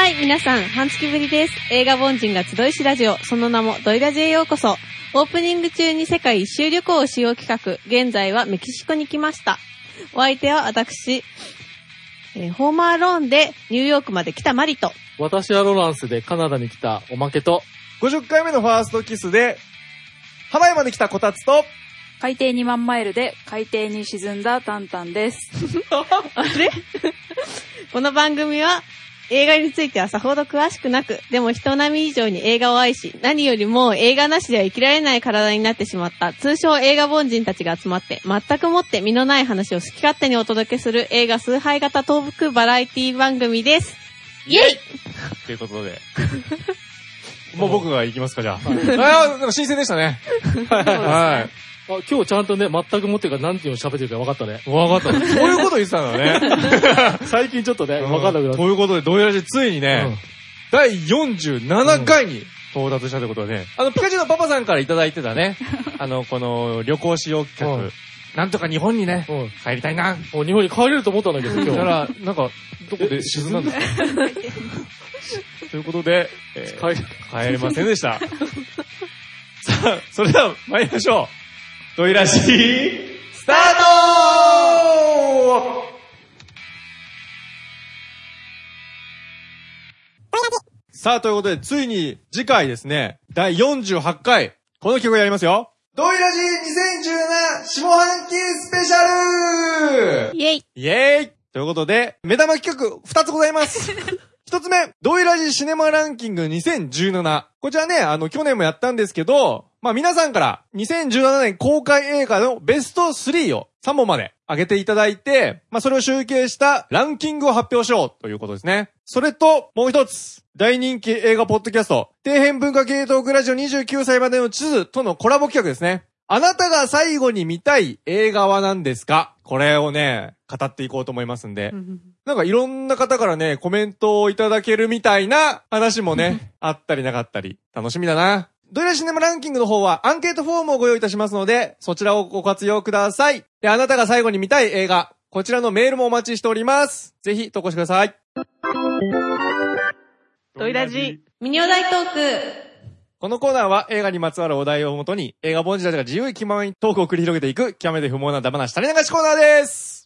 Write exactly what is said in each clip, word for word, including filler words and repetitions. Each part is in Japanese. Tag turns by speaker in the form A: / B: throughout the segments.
A: はい、皆さん、半月ぶりです。映画凡人が集いしラジオ、その名もドイラジへようこそ。オープニング中に世界一周旅行をしよう企画、現在はメキシコに来ました。お相手は私、えー、ホームアローンでニューヨークまで来たマリと、
B: 私はロランスでカナダに来たおまけと、
C: ごじゅっかいめのファーストキスでハワイまで来たこたつと、
D: 海底にまんマイルで海底に沈んだタンタンです。
A: あれこの番組は映画についてはさほど詳しくなく、でも人並み以上に映画を愛し、何よりも映画なしでは生きられない体になってしまった通称映画凡人たちが集まって、全くもって身のない話を好き勝手にお届けする映画崇拝型トークバラエティ番組です。イェイ
C: ということでもう僕が行きますか、じゃあ。ああ、でも新鮮でしたね。はい。
B: あ、今日ちゃんとね、全くもってから何ていうの喋ってるか分かったね。
C: 分かった。そういうこと言ってたんだね。
B: 最近ちょっとね、分かんなくなった。
C: ということで、ドイラジついにね、うん、だいよんじゅうななかいに到達したということでね、あの、ピカチュウのパパさんからいただいてたね、あの、この旅行使用企画、うん、なんとか日本にね、うん、帰りたいな。
B: もう日本に帰れると思ったんだけど、今日。
C: だから、なんか、どこで沈んだんですかということで、えー、帰, 帰れませんでした。さあ、それでは参りましょう。ドイラジー、スタートさあ、ということで、ついに次回ですね、だいよんじゅうはちかい、この企画をやりますよ。ドイラジーにせんじゅうなな下半期スペシャル
A: イェイ
C: イェイということで、目玉企画ふたつございます。一つ目、ドイラジシネマランキングにせんじゅうなな。こちらね、あの、去年もやったんですけど、まあ皆さんからにせんじゅうななねん公開映画のベストスリーをさんぼんまで上げていただいて、まあそれを集計したランキングを発表しようということですね。それと、もう一つ、大人気映画ポッドキャスト、底辺文化系トークラジオにじゅうきゅうさいまでの地図とのコラボ企画ですね。あなたが最後に見たい映画は何ですか？これをね、語っていこうと思いますんで。なんかいろんな方からね、コメントをいただけるみたいな話もね、あったりなかったり、楽しみだな。ドイラシネマランキングの方はアンケートフォームをご用意いたしますので、そちらをご活用ください。で、あなたが最後に見たい映画、こちらのメールもお待ちしております。ぜひ投稿してください。
A: ドイラジミニお題トーク。
C: このコーナーは映画にまつわるお題をもとに、映画凡人たちが自由気ままにトークを繰り広げていく、極めて不毛なダマな垂れ流しコーナーです。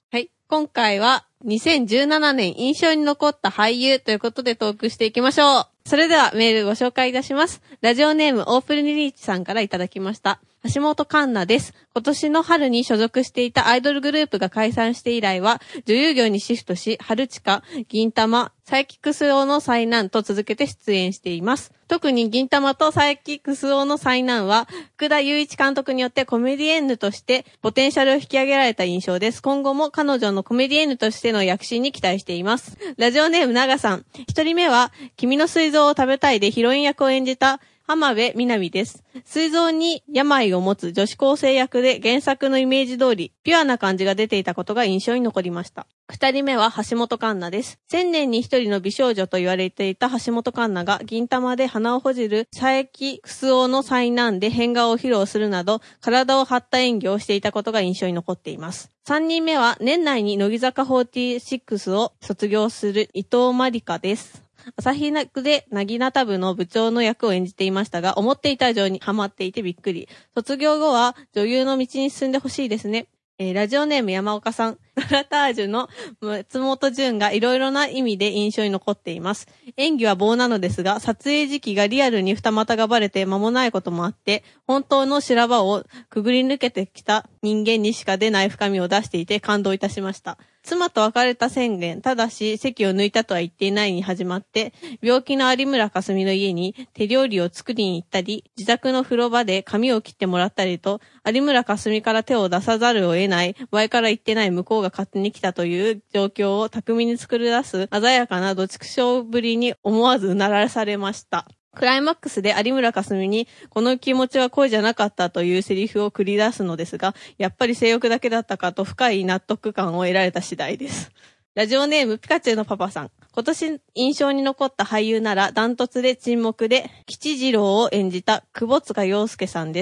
A: はい。今回はにせんじゅうななねん印象に残った俳優ということでトークしていきましょう。それではメールご紹介いたします。ラジオネームオープルニリーチさんからいただきました。橋本環奈です。今年の春に所属していたアイドルグループが解散して以来は、女優業にシフトし、春近、銀玉、サイキクスオの災難と続けて出演しています。特に銀玉とサイキクスオの災難は、福田雄一監督によってコメディエンヌとしてポテンシャルを引き上げられた印象です。今後も彼女のコメディエンヌとしての躍進に期待しています。ラジオネーム長さん。一人目は、君の膵臓を食べたいでヒロイン役を演じた、浜辺美波です。膵臓に病を持つ女子高生役で原作のイメージ通り、ピュアな感じが出ていたことが印象に残りました。二人目は橋本環奈です。千年に一人の美少女と言われていた橋本環奈が銀玉で鼻をほじる佐伯クスオの災難で変顔を披露するなど、体を張った演技をしていたことが印象に残っています。三人目は年内に乃木坂フォーティーシックスを卒業する伊藤まりかです。朝日奈でなぎなた部の部長の役を演じていましたが、思っていた以上にハマっていてびっくり。卒業後は女優の道に進んでほしいですね。えー、ラジオネーム山岡さん。ナラタージュの松本潤がいろいろな意味で印象に残っています。演技は棒なのですが、撮影時期がリアルに二股がバレて間もないこともあって、本当の修羅場をくぐり抜けてきた人間にしか出ない深みを出していて感動いたしました。妻と別れた宣言、ただし席を抜いたとは言っていないに始まって、病気の有村架純の家に手料理を作りに行ったり、自宅の風呂場で髪を切ってもらったりと、有村架純から手を出さざるを得ない、前から言ってない向こうが勝手に来たという状況を巧みに作り出す鮮やかなど畜生ぶりに思わずうならされました。クライマックスで有村架純にこの気持ちは恋じゃなかったというセリフを繰り出すのですが、やっぱり性欲だけだったかと深い納得感を得られた次第です。ラジオネームピカチュウのパパさん。今年印象に残った俳優ならダントツで沈黙で吉次郎を演じた久保塚洋介さんです。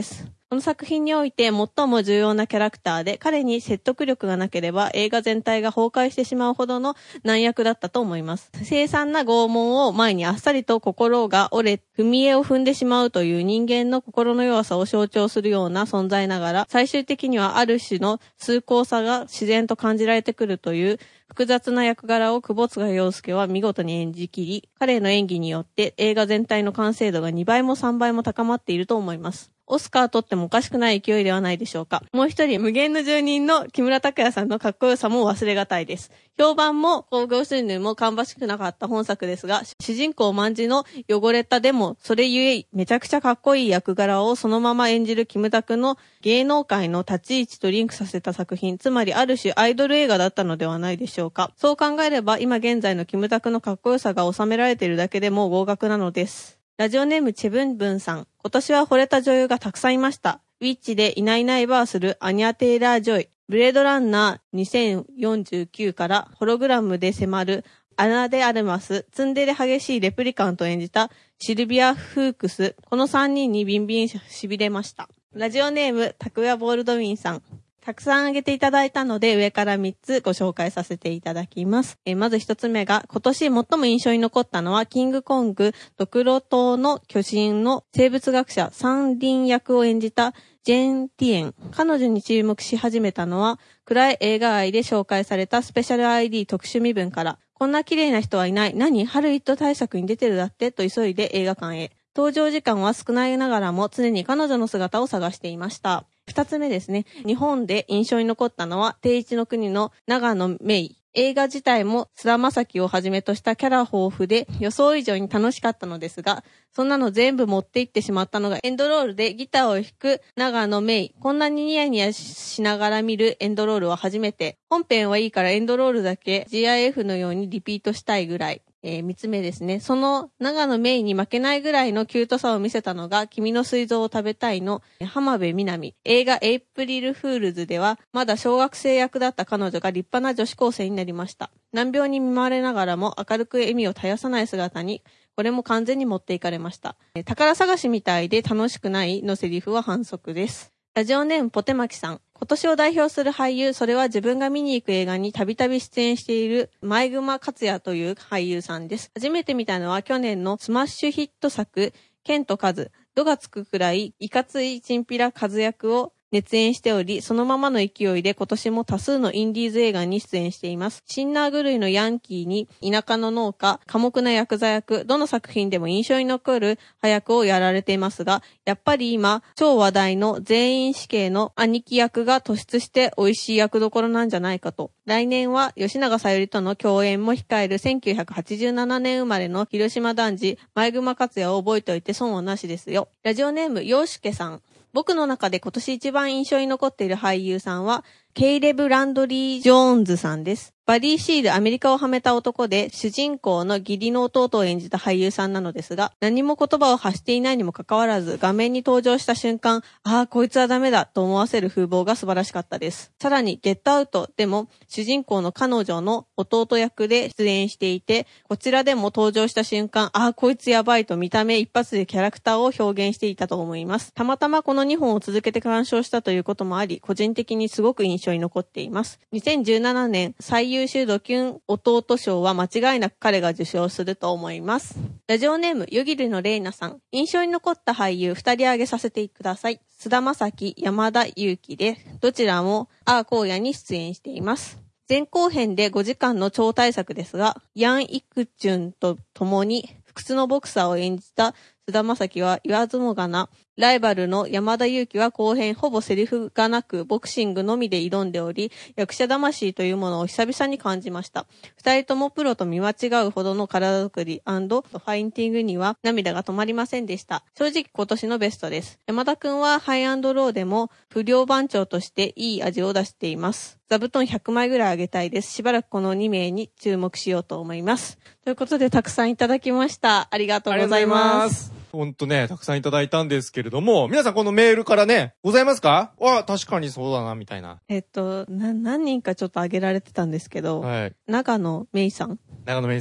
A: この作品において最も重要なキャラクターで、彼に説得力がなければ映画全体が崩壊してしまうほどの難役だったと思います。凄惨な拷問を前にあっさりと心が折れ、踏み絵を踏んでしまうという人間の心の弱さを象徴するような存在ながら、最終的にはある種の崇高さが自然と感じられてくるという複雑な役柄を窪塚洋介は見事に演じきり、彼の演技によって映画全体の完成度がにばいもさんばいも高まっていると思います。オスカー取ってもおかしくない勢いではないでしょうか。もう一人、無限の住人の木村拓哉さんのかっこよさも忘れがたいです。評判も興行収入も芳しくなかった本作ですが、主人公万事の汚れたでも、それゆえめちゃくちゃかっこいい役柄をそのまま演じるキムタクの芸能界の立ち位置とリンクさせた作品、つまりある種アイドル映画だったのではないでしょうか。そう考えれば、今現在のキムタクのかっこよさが収められているだけでも合格なのです。ラジオネームチェブンブンさん。今年は惚れた女優がたくさんいました。ウィッチでいないいないバーするアニャ・テイラー・ジョイ。ブレードランナーにせんよんじゅうきゅうからホログラムで迫るアナ・デ・アルマス。ツンデレ激しいレプリカントを演じたシルビア・フークス。このさんにんにビンビン痺れました。ラジオネームタクヤ・ボールドウィンさん。たくさん挙げていただいたので上からみっつご紹介させていただきます。えー、まずひとつめが今年最も印象に残ったのはキングコングドクロ島の巨人の生物学者サンリン役を演じたジェーン・ティエン。彼女に注目し始めたのは暗い映画愛で紹介されたスペシャル アイディー 特殊身分からこんな綺麗な人はいない。何ハリウッド大作に出てるだってと急いで映画館へ。登場時間は少ないながらも常に彼女の姿を探していました。二つ目ですね。日本で印象に残ったのは定一の国の長野メイ。映画自体も菅田将暉をはじめとしたキャラ豊富で予想以上に楽しかったのですが、そんなの全部持っていってしまったのがエンドロールでギターを弾く長野メイ。こんなにニヤニヤしながら見るエンドロールは初めて。本編はいいからエンドロールだけ ジーアイエフ のようにリピートしたいぐらい。えー、三つ目ですね。その長野メイに負けないぐらいのキュートさを見せたのが君の膵臓を食べたいの浜辺美波。映画エイプリルフールズではまだ小学生役だった彼女が立派な女子高生になりました。難病に見舞われながらも明るく笑みを絶やさない姿にこれも完全に持っていかれました。宝探しみたいで楽しくないのセリフは反則です。ラジオネームポテマキさん。今年を代表する俳優、それは自分が見に行く映画にたびたび出演している前熊克也という俳優さんです。初めて見たのは去年のスマッシュヒット作、ケンとカズ。度がつくくらいいかついチンピラカズ役を熱演しており、そのままの勢いで今年も多数のインディーズ映画に出演しています。シンナー狂いのヤンキーに田舎の農家、寡黙なヤクザ役、どの作品でも印象に残る派役をやられていますが、やっぱり今、超話題の全員死刑の兄貴役が突出して美味しい役どころなんじゃないかと。来年は吉永小百合との共演も控えるせんきゅうひゃくはちじゅうななねん生まれの広島男児、前熊克也を覚えておいて損はなしですよ。ラジオネーム、ようすけさん。僕の中で今年一番印象に残っている俳優さんは、ケイレブ・ランドリー・ジョーンズさんです。バディシールアメリカをはめた男で、主人公の義理の弟を演じた俳優さんなのですが、何も言葉を発していないにもかかわらず、画面に登場した瞬間、ああ、こいつはダメだと思わせる風貌が素晴らしかったです。さらに、ゲットアウトでも、主人公の彼女の弟役で出演していて、こちらでも登場した瞬間、ああ、こいつやばいと見た目一発でキャラクターを表現していたと思います。たまたまこのにほんを続けて鑑賞したということもあり、個人的にすごく印象に残っています。にせんじゅうななねん最優秀ドキュン弟賞は間違いなく彼が受賞すると思います。ラジオネーム、湯切のレイナさん。印象に残った俳優ふたり挙げさせてください。菅田将暉、山田裕貴で、どちらもアー荒野に出演しています。前後編でごじかんの超大作ですが、ヤン・イクチュンと共に不屈のボクサーを演じた菅田将暉は言わずもがな、ライバルの山田裕貴は後編ほぼセリフがなくボクシングのみで挑んでおり、役者魂というものを久々に感じました。二人ともプロと見間違うほどの体作り&ファインティングには涙が止まりませんでした。正直今年のベストです。山田くんはハイ&ローでも不良番長としていい味を出しています。座布団ひゃくまいぐらいあげたいです。しばらくこのにめいに注目しようと思います。ということでたくさんいただきました。ありがとうございます。
C: ほんとね、たくさんいただいたんですけれども、皆さんこのメールからね、ございますか？あ、確かにそうだな、みたいな。
A: えっと、な、何人かちょっと挙げられてたんですけど、
C: はい。
A: 長野めいさん。
C: 長野めいさん。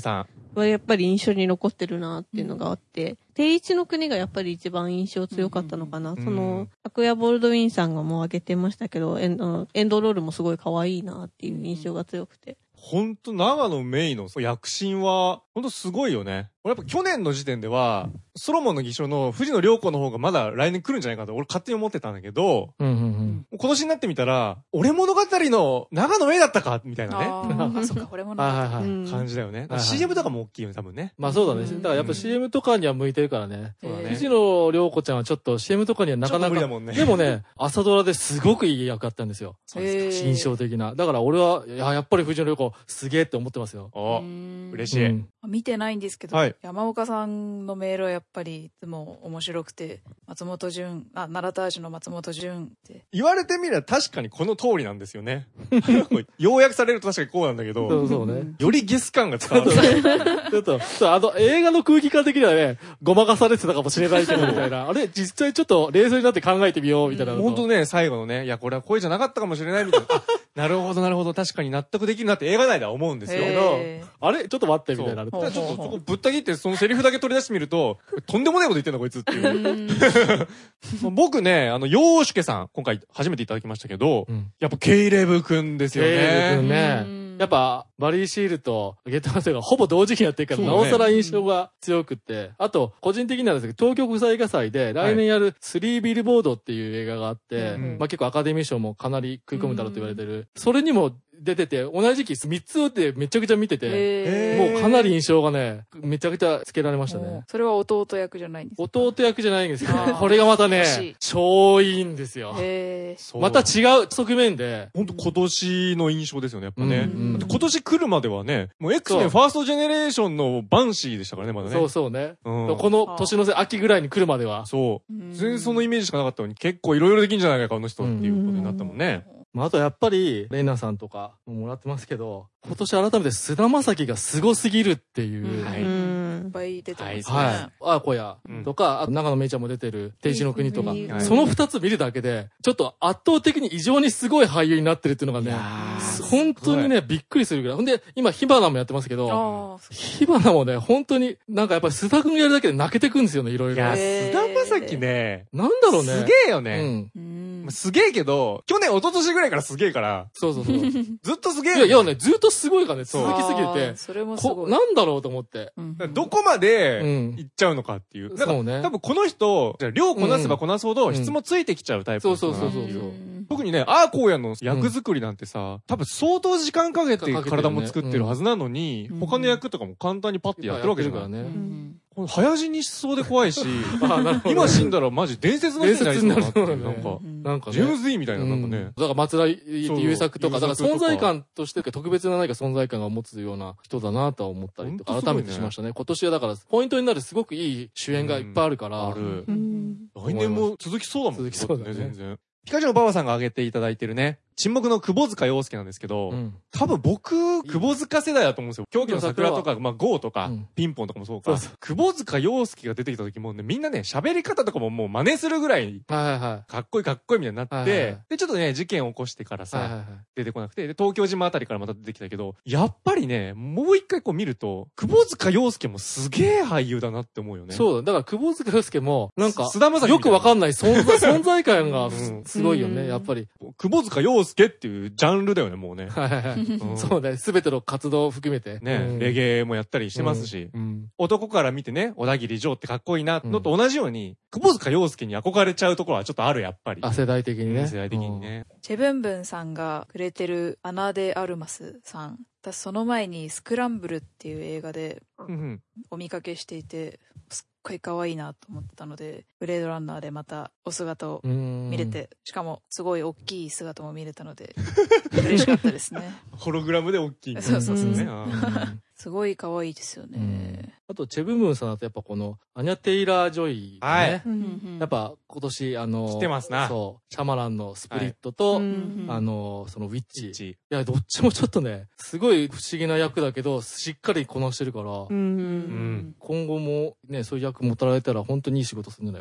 A: はやっぱり印象に残ってるなっていうのがあって、うん、定位置の国がやっぱり一番印象強かったのかな。うん、その、アクヤ・ボールドウィンさんがもう挙げてましたけど、エンド、エンドロールもすごい可愛いなっていう印象が強くて。
C: ほんと、長野メイの躍進は、ほんとすごいよね。俺やっぱ去年の時点では、ソロモンの偽証の藤野涼子の方がまだ来年来るんじゃないかと俺勝手に思ってたんだけど、うんうんうん、今年になってみたら、俺物語の長野メイだったかみたいなね。
D: ああ、そっか、俺物語。はいはい
C: はい。感じだよね。シーエム とかも大きいよね、多分ね。
B: まあそうだね。だからやっぱ シーエム とかには向いてるからね。そうだね。藤野涼子ちゃんはちょっと シーエム とかにはなかなか。無理だもんね。でもね、朝ドラですごくいい役だったんですよ。印象的な。だから俺は、いや、やっぱり藤野涼子すげえって思ってますよ。
C: お、嬉しい。うん、
D: 見てないんですけど、はい、山岡さんのメールはやっぱりいつも面白くて、松本潤、あ、奈良タージュの松本潤って。
C: 言われてみれば確かにこの通りなんですよね。要約されると確かにこうなんだけど、
B: そうそうね。
C: よりゲス感が伝わる。
B: ちょっと、ちょっとあの映画の空気感的にはね、ごまかされてたかもしれないけど、みたいな。あれ、実際ちょっと冷静になって考えてみよう、みたいな。
C: 本当ね、最後のね、いや、これは声じゃなかったかもしれないみたいな。なるほど、なるほど、確かに納得できるなって映画内では思うんですよ。けど、
B: あれちょっと待って、みたいな。
C: ちょっとそこぶった切って、そのセリフだけ取り出してみると、とんでもないこと言ってんだこいつっていう。僕ね、あの、陽介さん、今回初めていただきましたけど、うん、やっぱケイレブくんですよね。
B: ケイレブくんね。やっぱ、バリーシールとゲットマスターがほぼ同時期にやってるから、なおさら印象が強くって。あと、個人的にはですけど、東京国際映画祭で来年やるスリービルボードっていう映画があって、まあ結構アカデミー賞もかなり食い込むだろうと言われてる。それにも出てて、同じ時期みっつでめちゃくちゃ見てて、もうかなり印象がね、めちゃくちゃつけられましたね。
D: それは弟役じゃないんですか？
B: 弟役じゃないんですけど、これがまたね、超いいんですよ。また違う側面で。
C: ほんと今年の印象ですよね、やっぱね。今年来るまではね、もう X メンファーストジェネレーションのバンシーでしたからね、まだね。
B: そうそうね。この年の秋ぐらいに来るまでは。
C: そう。全然そのイメージしかなかったのに、結構いろいろできんじゃないか、この人っていうことになったもんね。
B: まあ、あとやっぱり、レイナさんとかももらってますけど、今年改めて菅田将暉がすごすぎるっていう。
D: はい。いっぱい出てますね。
B: はい。あーこやとか、あと長野めいちゃんも出てる、天使の国とか、その二つ見るだけで、ちょっと圧倒的に異常にすごい俳優になってるっていうのがね、本当にね、びっくりするぐらい。ほんで、今、火花もやってますけど、火花もね、本当に、なんかやっぱり須田くんがやるだけで泣けてくんですよね、いろいろ。
C: いや、菅田将暉ね、
B: なんだろうね。
C: すげえよね。うん。すげえけど、去年、一昨年ぐらいからすげえから。
B: そうそうそう。
C: ずっとすげえ。
B: いや、いやね、ずっとすごいからね、続きすぎて。
D: それもすごい。
B: なんだろうと思って。
C: どこまで行っちゃうのかっていう。そうね。多分この人、じゃ量こなせばこなすほど質もついてきちゃうタイプ。
B: そうそうそうそう。
C: 特にね、アーコーヤの役作りなんてさ、多分相当時間かけて体も作ってるはずなのに、他の役とかも簡単にパッてやってるわけじゃない。早死にしそうで怖いし、今死んだらマジ伝説の人になりそうだなっていう。なんか、なんかジェームズ・イーみたいな、なんかね。
B: だから松田優作とか、だから存在感として特別な何か存在感が持つような人だなとは思ったりとか、改めてしましたね。今年はだから、ポイントになるすごくいい主演がいっぱいあるから。ある。来年も続きそうだもんね。続きそうだね、全然。ピカチュウのパパさんが挙げていただいてるね、沈黙の窪塚洋介なんですけど、うん、多分僕、窪塚世代だと思うんですよ。狂気の桜とか、まあ、ゴーとか、うん、ピンポンとかもそうか。そうそう、窪塚洋介が出てきた時もね、みんなね、喋り方とかももう真似するぐらい、はいはい、かっこいいかっこいいみたいになって、はいはい、で、ちょっとね、事件を起こしてからさ、はいはいはい、出てこなくて、で、東京島あたりからまた出てきたけど、やっぱりね、もう一回こう見ると、窪塚洋介もすげえ俳優だなって思うよね。そうだ、だから窪塚洋介も、なんか、よくわかんない存在、存在感がすごいよね、やっぱり。
C: 窪塚洋介っていうジャンルだよね、もうね。
B: はいはいはい。そうね。すべての活動を含めて。
C: ね、レゲエもやったりしてますし。男から見てね、小田切城ってかっこいいな、のと同じように、窪塚洋介に憧れちゃうところはちょっとある、やっぱり。
B: あ、世代的にね。
C: 世代的にね。
D: チェブンブンさんがくれてるアナ・デ・アルマスさん。私その前にスクランブルっていう映画でお見かけしていて、すっごい可愛いなと思ってたので、ブレードランナーでまたお姿を見れて、しかもすごい大きい姿も見れたので、嬉しかったですね。
C: ホログラムで大きい。
D: そうそうそう。すごい可愛いですよね。
B: あと、チェブンブンさんだとやっぱこの、アニャ・テイラー・ジョイ、ね。はい。やっぱ今年、あの、
C: 来てますな。
B: そう、シャマランのスプリットと、はい、あの、そのウィッチ。チいや、どっちもちょっとね、すごい不思議な役だけど、しっかりこなしてるから、うん、今後もね、そういう役もたられたら本当にいい仕事するんじゃないか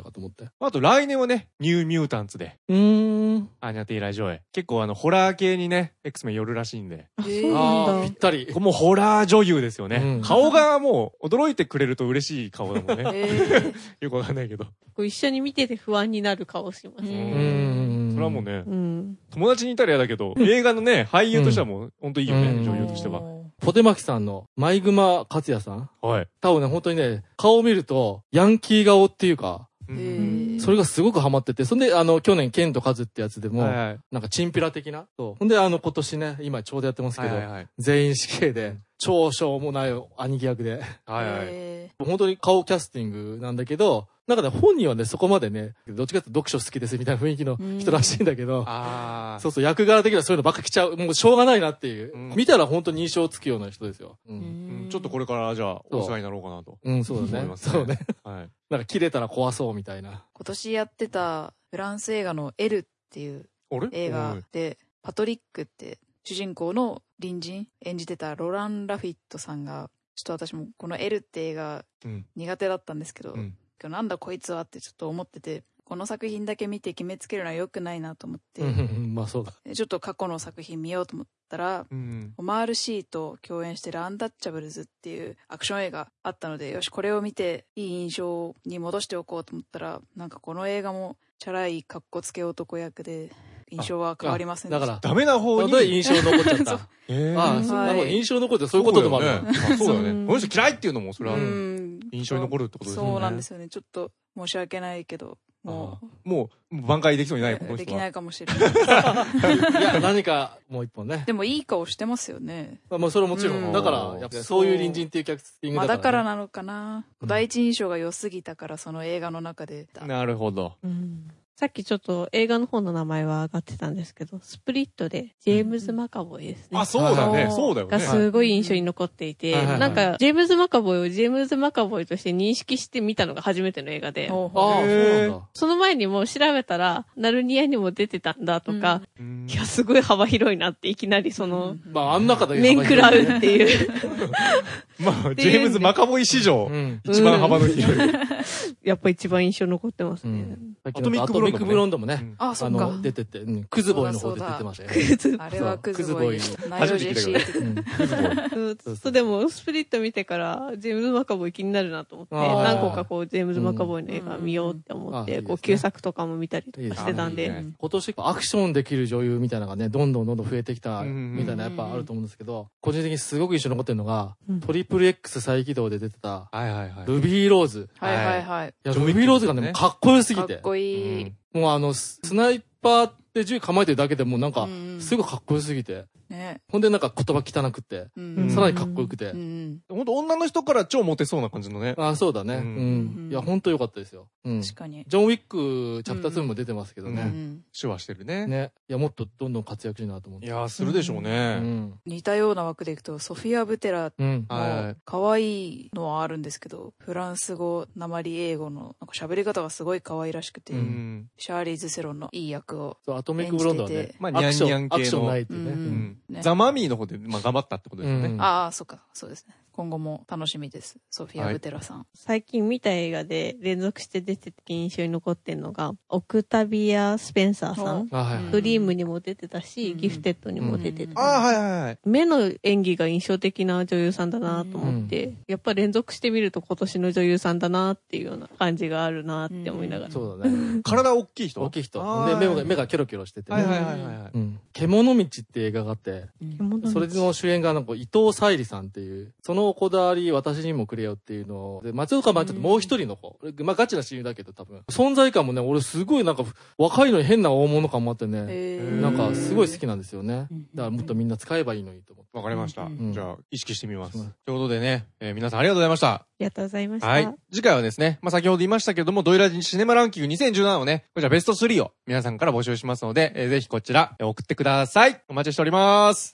B: かと思って。
C: あと来年はね、ニューミュータンツで。
B: うーん。
C: アーニャ・テイラー・ジョイ。結構あの、ホラー系にね、X メン寄るらしいんで。
A: あ、そうなん
B: ああ、ぴったり。
C: もうホラー女優ですよね。
B: うん
C: 顔がもう、驚いてくれると嬉しい顔だもんね。
D: え
C: よくわかんないけど。
A: こう一緒に見てて不安になる顔します
B: う
A: ね。
B: ん。
C: それはもうね、
A: うん。
C: 友達にいたら嫌だけど、映画のね、俳優としてはもう、ほんといいよね、
B: うん
C: 女優としては。
B: ポテマキさんの前熊克也さん
C: はい。
B: 多分ね、本当にね、顔を見ると、ヤンキー顔っていうか、
C: う
D: へ
C: ん
D: ー
B: それがすごくハマってて、そんで、あの、去年、ケンとカズってやつでも、
C: はいはい。
B: なんかチンピラ的な。そう。ほんで、あの、今年ね、今ちょうどやってますけど、
C: はいはいはい。
B: 全員死刑で、超しょうもない兄貴役で、
C: はいはい。
D: へ
B: 本当に顔キャスティングなんだけど、なんかね、本人はね、そこまでね、どっちかっていうと読書好きですみたいな雰囲気の人らしいんだけど、
C: あー。
B: そうそう、役柄的にはそういうのばっか来ちゃう。もうしょうがないなっていう。
C: うん
B: 見たら本当に印象つくような人ですよ。う。
D: ー
C: うんんちょっとこれからじゃあ、お世話になろうかなと。
B: うん、そうだね。
C: 思いますね
B: そうね。
C: はい。
B: なんか切れたら怖そうみたいな。
D: 今年やってたフランス映画のエルっていう
C: あれ
D: 映画で、パトリックって主人公の隣人演じてたロラン・ラフィットさんが、ちょっと私もこのエルって映画
C: うん。
D: 苦手だったんですけど、
C: うん。
D: なんだこいつはってちょっと思ってて、この作品だけ見て決めつけるのは良くないなと思って、
B: うんうんうん、まあそうだ。
D: ちょっと過去の作品見ようと思ったら、
C: うん。
D: オマール・シーと共演してるアンタッチャブルズっていうアクション映画あったので、よし、これを見ていい印象に戻しておこうと思ったら、なんかこの映画もチャラいカッコつけ男役で、印象は変わりませんでした。
B: だから、
C: ダメな方に。
B: 本当に印象残っちゃった。
C: えー
B: ああ、
D: はい
B: そうなるほど印象残ってそういうことでもあるわ。
C: そうだよね。あそうだよね。
A: うん
C: この人嫌いっていうのも、それは
D: う、ん
C: 印象に残るってことですよね。
D: そうなんですよね。ちょっと申し訳ないけど、も
C: もう、もう挽回できそうにない、この
D: う、で
C: 人は。
D: きないかもしれない。
B: いや、何かもう一本ね。
D: でもいい顔してますよね。
B: まあ、もうそれはもちろ。
D: うんん
B: だから、やっぱそういう隣人っていうキャスティング
D: まあ
B: だから、ね。
D: だからなのかな。第一印象が良すぎたから、その映画の中で。
C: なるほど。
A: うんさっきちょっと映画の方の名前は上がってたんですけど、スプリットでジェームズ・マカボイですね。
C: あ、そうだね。
D: はい
C: そうだよね
A: が。すごい印象に残っていて、
B: はいはいはい
A: なんか、ジェームズ・マカボイをジェームズ・マカボイとして認識してみたのが初めての映画で、
D: ほうほう
B: ああ、そう
C: へー
B: なんだ。
A: その前にも調べたら、ナルニアにも出てたんだとか、
C: うん
A: いや、すごい幅広いなっていきなりその、
B: まあ、あん中で
A: 面食らうっていう。
C: まあ、ジェームズ・マカボイ史上
B: う、ん。
C: 一番幅の広い。
A: やっぱ一番印象残ってますね。
B: うん。
C: アトミックブロンドもね
B: アトミックブロンドもね。
D: あ、そっか
B: あの、。出てて、うんクズボーイの方で出てましたよね。
D: あれはクズボーイ。
B: そう
D: ナイロジェシー。
B: うん
C: クズボーイ
A: うんそうでも、スプリット見てから、ジェームズ・マカボイ気になるなと思って、
B: あー
A: 何個かこう、ジェームズ・マカボイの映画見ようって思って、こう、
B: うんうんうんあいいですね
A: 旧作とかも見たりとかしてたんで、
C: いいですね
B: 今年アクションできる女優みたいなのがね、どんどんどんどん増えてきた、
C: うんうん
B: みたいなやっぱあると思うんですけど、個人的にすごく印象に残ってるのが、
A: うん
B: トリプル X 再起動で出てた、
C: はいはいはい。
B: ルビーローズ。
D: はいはいはい。
B: いや、
C: ジョンウィック
B: ルビーローズがね、
C: ね
B: もうかっこよすぎ、
D: かってこいい。
B: もうあの、ススナイパーって銃構えてるだけでもうなんか
D: う、ん
B: すごいかっこよすぎて。
D: ね。
B: ほんでなんか言葉汚くって、
D: うん
B: さらにかっこよくて。
D: うん
C: ほんと女の人から超モテそうな感じのね。
B: ああ、そうだね。
C: う
B: うんん。いや、ほんとよかったですよ。うん。ジ
D: 確かに。
B: ョン・ウィック、チャプターツーも出てますけど
C: う
B: ね。
D: うん
C: 手話してるね。
B: ね。いや、もっとどんどん活躍しいなと思って。
C: いやー、するでしょう
B: う
C: ね。
B: ん。
D: 似たような枠でいくと、ソフィア・ブテラ
B: うん。
C: はい。
D: 可愛いのはあるんですけど、フランス語、訛り英語の、なんか喋り方がすごい可愛らしくて、
C: うん。
D: シャーリーズ・セロンのいい役を。
B: そう、アトミック・ブロンドはね
D: 演じてて、
C: まあ、ニャン
B: アクション、
C: ニャン系
B: アクションないっ
C: の。
B: ていうね。
D: う
C: うんん
D: ね
C: ザ・マミーの方で、まあ、頑張ったってことですよね。
B: うん
D: ああ、そっか、そうですね。今後も楽しみです。ソフィア・
C: はい
D: ブテラさん。
A: 最近見た映画で連続して出てて印象に残ってんのが、オクタビア・スペンサーさん。
B: あ、はいはい。
A: ドリームにも出てたし、
D: うん
A: ギフテッドにも出て
D: うん
A: た。
C: ああ、はいはいはい。
A: 目の演技が印象的な女優さんだなと思って、やっぱ連続してみると今年の女優さんだなっていうような感じがあるなって思いながら。
B: そうだね。
C: 体大きい人
B: 大きい人。
C: あー
B: で、目が、目がキョロキョロしててね。
C: はいはいはいはいはい。
B: うん。獣道って映画があって、
A: 獣道
B: それの主演がなんか伊藤沙莉さんっていう、そのこだわり私にもくれよっていうのを、で、松岡茉優ともう一人の子、まあガチな親友だけど多分、存在感もね、俺すごいなんか若いのに変な大物感もあってね、
D: へ
C: ー
B: なんかすごい好きなんですよね
D: うん。
B: だからもっとみんな使えばいいのにと思って。
C: わかりました。
D: うん
C: じゃあ、意識してみます。
B: うん
C: ということでね、えー皆さんありがとうございました。
A: ありがとうございました。
C: はい。次回はですね、まあ、先ほど言いましたけども、ドイラジシネマランキングにせんじゅうななをね、こちらベストスリーを皆さんから募集しますので、えーぜひこちら、えー送ってください。お待ちしております。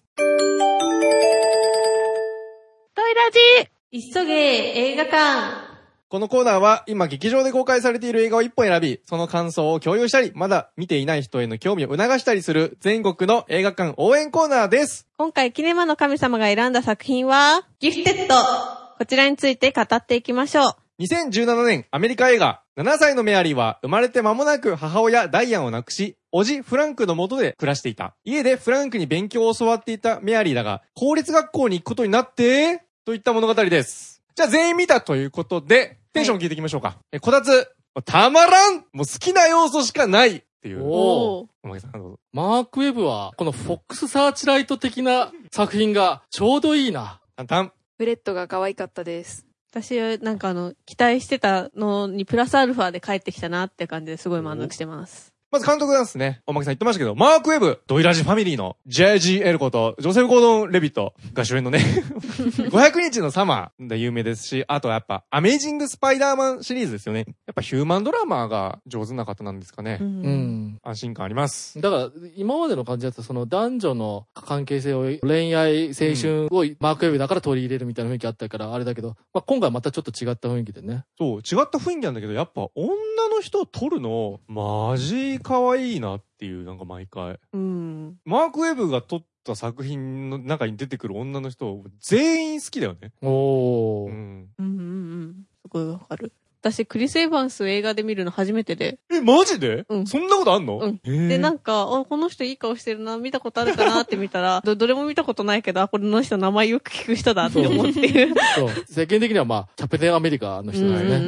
A: トイラジ急げ映画館
C: このコーナーは今劇場で公開されている映画をいっぽん選び、その感想を共有したり、まだ見ていない人への興味を促したりする全国の映画館応援コーナーです。
A: 今回キネマの神様が選んだ作品は、ギフテッドこちらについて語っていきましょう。
C: にせんじゅうななねんアメリカ映画、 ななさいのメアリーは生まれて間もなく母親ダイアンを亡くし、叔父フランクの下で暮らしていた。家でフランクに勉強を教わっていたメアリーだが、公立学校に行くことになって、といった物語です。じゃあ全員見たということで、テンション聞いていきましょうか。はい、え、こたつ、たまらんもう好きな要素しかないっていう。
B: おー。
C: おまけさんどうぞ。
B: マークウェブは、このフォックスサーチライト的な作品がちょうどいいな。
C: タンタン。
D: フレットが可愛かったです。
A: 私、なんかあの、期待してたのにプラスアルファで帰ってきたなって感じですごい満足してます。
C: まず監督なんですね。おまけさん言ってましたけど、マークウェブ、ドイラジファミリーの ジェイジーエル こと、ジョセフ・ゴードン・レビットが主演のね、ごひゃくにちのサマーで有名ですし、あとやっぱ、アメイジング・スパイダーマンシリーズですよね。やっぱヒューマンドラマーが上手な方なんですかね。
A: うん。
B: うん。
C: 安心感あります。
B: だから、今までの感じだと、その男女の関係性を、恋愛、青春をマークウェブだから取り入れるみたいな雰囲気あったから、あれだけど、まあ、今回またちょっと違った雰囲気でね。
C: そう、違った雰囲気なんだけど、やっぱ女の人を撮るの、マジ可愛いなっていう、なんか毎回。
A: うん。
C: マークウェブが撮った作品の中に出てくる女の人、全員好きだよね。
B: おー。
C: うん。
A: うんうんうん。すごいわかる。私、クリス・エヴァンス映画で見るの初めてで。
C: え、マジで？
A: うん。
C: そんなことあんの？
A: うん。で、なんか、あ、この人いい顔してるな、見たことあるかなって見たら、ど、どれも見たことないけど、あ、これの人名前よく聞く人だって思ってる。
B: そう。世間的にはまあ、キャプテンアメリカの人だよね。
A: うんうんうん。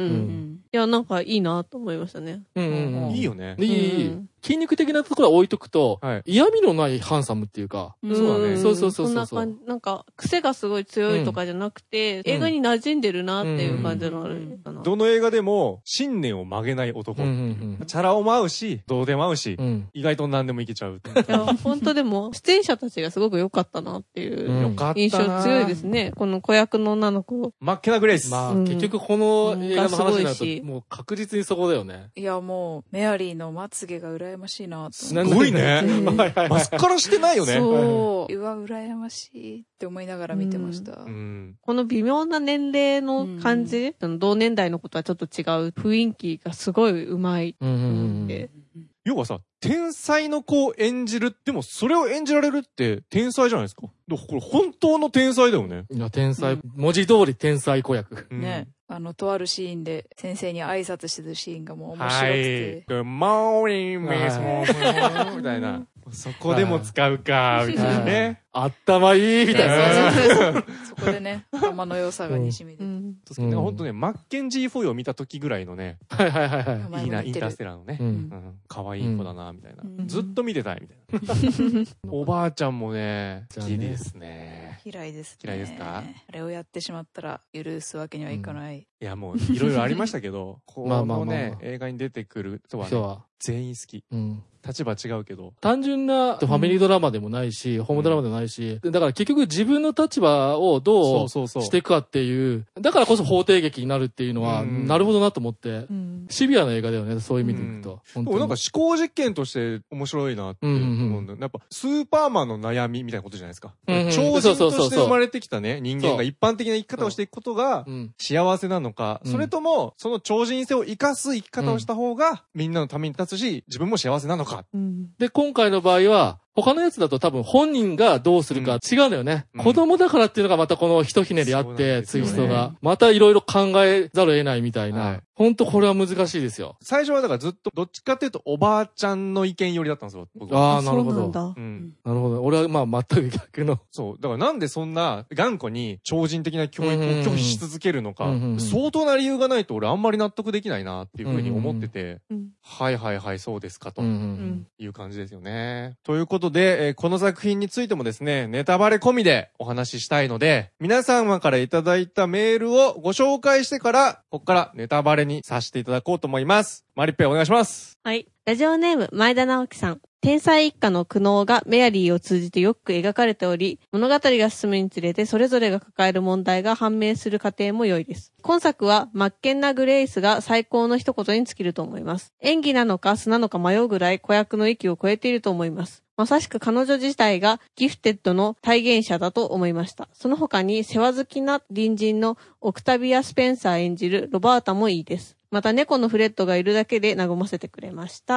A: いや、なんかいいなと思いましたね。
B: うんうんうん。
C: いいよね。
B: いい、いい。筋肉的なところは置いとくと、はい、嫌味のないハンサムっていうか。
C: うん、そうだね。
B: そうそうそうそう。
A: そんな感じ、なんか、癖がすごい強いとかじゃなくて、うん、映画に馴染んでるなっていう感じのあるかな。
C: どの映画でも、信念を曲げない男。うんうんうん、チャラ男も合うし、どうでも合うし、うん、意外と何でもいけちゃう。い
A: や、本当でも、出演者たちがすごく良かったなっていう印象強いですね。この子役の女の子。
C: マッケナ・グレイス。
B: まあ、うん、結局この映画の話になると、もう確実にそこだよね。
D: いや、もう、メアリーのまつげが羨ましいなと。
C: すごいね。マスカラしてないよね。
D: そう。うわ、羨ましいって思いながら見てました。うん、
A: この微妙な年齢の感じ、うん、同年代のことはちょっと違う雰囲気がすごい上手い。うんうんうん、
C: 要はさ、天才の子を演じる。でもそれを演じられるって天才じゃないですか。これ本当の天才だよね。
B: いや、天才。うん、文字通り天才子役。
D: ね。あの、とあるシーンで先生に挨拶してるシーンがもう面白くて。
C: はい。Good morning, Miss Moon みたいな。そこでも使うか、みたいなね。
B: 頭いいみたいな。
D: そうそうそう。そこでね、頭の良さがにしみ出て。
C: うん。ほんとね、マッケンジー・フォイを見た時ぐらいのね。
B: はいはいはいは
C: い。いいな、インターステラーのね。うん。可愛い子だな、みたいな。ずっと見てたい、みたいな。おばあちゃんもね、好きですね。
D: 嫌いですね。
C: 嫌いですか？
D: あれをやってしまったら許すわけにはいかない。
C: いや、もう、いろいろありましたけど、このね、映画に出てくる人はね、全員好き。うん。立場違うけど。
B: 単純なファミリードラマでもないし、ホームドラマでもないし、だから結局自分の立場をどうしていくかっていう、だからこそ法廷劇になるっていうのは、なるほどなと思って、シビアな映画だよね、そういう意味でいくと。
C: でもなんか思考実験として面白いなって思うんだよ。やっぱスーパーマンの悩みみたいなことじゃないですか。超人として生まれてきたね、人間が一般的な生き方をしていくことが幸せなのか、それともその超人性を生かす生き方をした方がみんなのために立つし、自分も幸せなのか。
B: で、今回の場合は、他のやつだと多分本人がどうするか違うんだよね。うん、子供だからっていうのがまたこのひとひねりあって、ツイストが。またいろいろ考えざるを得ないみたいな。はい、ほんとこれは難しいですよ。
C: 最初はだからずっとどっちかっていうとおばあちゃんの意見寄りだったんですよ。
B: ああ、なるほど。
A: う
B: ん。なるほど。俺はまあ全く逆の。
C: そう。だからなんでそんな頑固に超人的な教育を拒否し続けるのか、相当な理由がないと俺あんまり納得できないなっていうふうに思ってて、うんうん、はいはいはいそうですかという感じですよね。ということで、えー、この作品についてもですね、ネタバレ込みでお話ししたいので、皆様からいただいたメールをご紹介してから、ここからネタバレにさせていただこうと思います。マリッペお願いします。
A: はい。ラジオネーム、前田直樹さん。天才一家の苦悩がメアリーを通じてよく描かれており、物語が進むにつれてそれぞれが抱える問題が判明する過程も良いです。今作はマッケンナ・グレイスが最高の一言に尽きると思います。演技なのか素なのか迷うぐらい子役の域を超えていると思います。まさしく彼女自体がギフテッドの体現者だと思いました。その他に世話好きな隣人のオクタビア・スペンサー演じるロバータもいいです。また猫のフレッドがいるだけで和ませてくれました。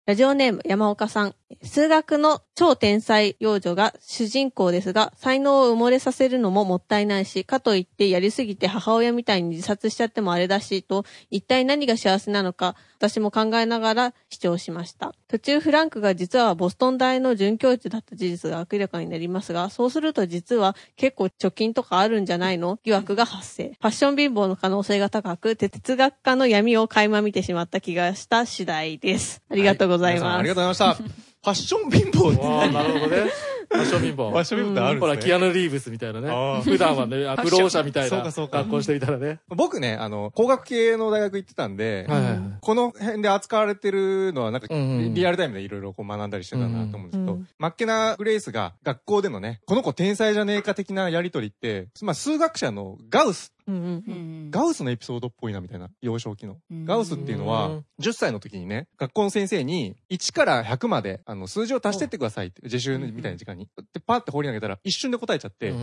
A: ラジオネーム山岡さん。数学の超天才幼女が主人公ですが、才能を埋もれさせるのももったいないし、かといってやりすぎて母親みたいに自殺しちゃってもあれだし、と、一体何が幸せなのか、私も考えながら視聴しました。途中フランクが実はボストン大の准教授だった事実が明らかになりますが、そうすると実は結構貯金とかあるんじゃないの？疑惑が発生。ファッション貧乏の可能性が高く、哲学家の闇を垣間見てしまった気がした次第です。ありがとうございます。
C: はい、ありがとうございました。ファッション貧乏って
B: ああ、なるほどね。ファッション貧乏。
C: ファッション貧乏ってあるんですね。
B: ほら、キアヌ・リーブスみたいなね。普段はね、不老者みたいな格好していたらね。
C: 僕ね、あの、工学系の大学行ってたんで、はいはいはい、この辺で扱われてるのは、なんか、うんうん、リアルタイムでいろいろこう学んだりしてたなと思うんですけど、うんうん、マッケナ・グレイスが学校でのね、この子天才じゃねえか的なやりとりって、まあ、数学者のガウス、うんうんうん、ガウスのエピソードっぽいなみたいな、幼少期の。ガウスっていうのは、じゅっさいの時にね、学校の先生に、いちからひゃくまで、あの、数字を足してってくださいって、自習みたいな時間に。で、パーって放り投げたら、一瞬で答えちゃって、うんうん、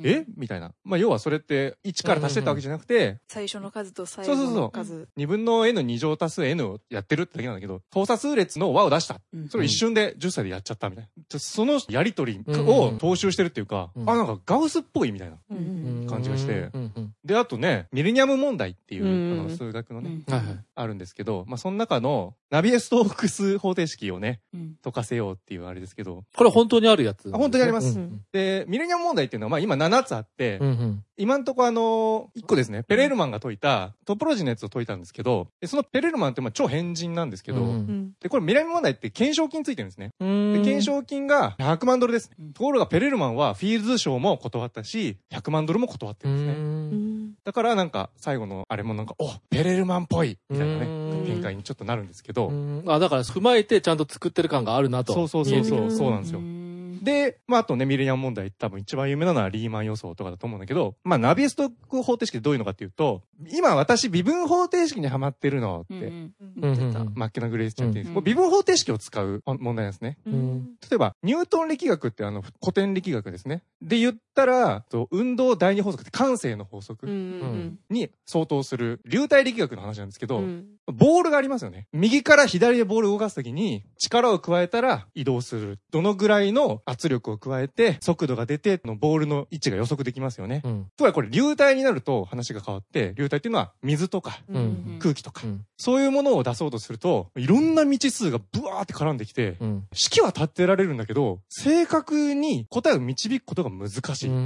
C: えみたいな。まあ、要はそれって、いちから足してったわけじゃなくて、
D: 最初の数と最後の数。そうそうそう。
C: にぶんの n に乗足す n をやってるってだけなんだけど、等差数列の和を出した。それを一瞬でじゅっさいでやっちゃったみたいな。そのやりとりを踏襲してるっていうか、うんうん、あ、なんかガウスっぽいみたいな感じがして。で、あとね、ミレニアム問題っていう、うん、あの数学のね、うん、あるんですけど、まあ、その中のナビエストークス方程式をね、うん、解かせようっていうあれですけど。
B: これ本当にあるやつ、ね、
C: 本当にあります。うん、で、ミレニアム問題っていうのは、まあ、今ななつあって、うんうん、今んとこあの、いっこですね、ペレルマンが解いた、トポロジーのやつを解いたんですけど、でそのペレルマンってまあ超変人なんですけど、うん、で、これミレニアム問題って懸賞金ついてるんですね。で、懸賞金がひゃくまんドルです、ね。ところがペレルマンはフィールズ賞も断ったし、ひゃくまんドルも断ってるんですね。だからなんか最後のあれもなんか、お、ペレルマンっぽいみたいなね、展開にちょっとなるんですけど。
B: あ、だから踏まえてちゃんと作ってる感があるなと。
C: そうそうそうそう、そうなんですよ。で、まあ、あとね、ミレニアム問題、多分一番有名なのはリーマン予想とかだと思うんだけど、まあ、ナビエストーク方程式ってどういうのかっていうと、今私微分方程式にハマってるのって、言ってた。マッケナ・グレイスちゃんって言うんです。これ微分方程式を使う問題なんですね。うん、例えば、ニュートン力学ってあの、古典力学ですね。で言ったら、運動第二法則って慣性の法則に相当する流体力学の話なんですけど、うん、ボールがありますよね。右から左でボールを動かすときに力を加えたら移動する。どのぐらいの圧力を加えて速度が出てのボールの位置が予測できますよね。うん、とはこれ流体になると話が変わって、流体っていうのは水とか、うん、空気とか、うん、そういうものを出そうとするといろんな未知数がブワーって絡んできて、うん、式は立てられるんだけど正確に答えを導くことが難しい。うん、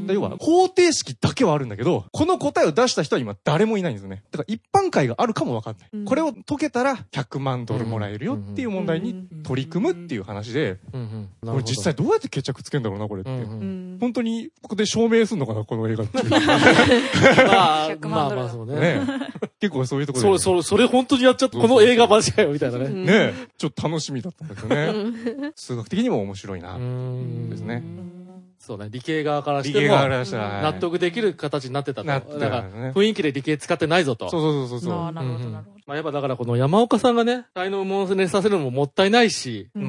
C: 要は方程式だけはあるんだけど、この答えを出した人は今誰もいないんですよね。だから一般解があるかもわかんない。うん、これを解けたらひゃくまんドルもらえるよっていう問題に取り組むっていう話で、これ実際どうやって決着つけんだろうなこれって、うんうん、本当にここで証明すんのかなこの映画っていう。ま
B: あまあまあそうね。ね
C: 結構そういうところで、ね、
B: それそれそれ本当にやっちゃったこの映画マジかよみたいなね。
C: ねちょっと楽しみだったんですよね。数学的にも面白いなですね。
B: そうね、理系側からしても納得できる形になってたと。だから雰囲気で理系使ってないぞと。
C: そうそうそうそう。
D: ああ、なるほどなるほど。
B: まあやっぱだからこの山岡さんがね、才能をもねさせるのももったいないし、うん、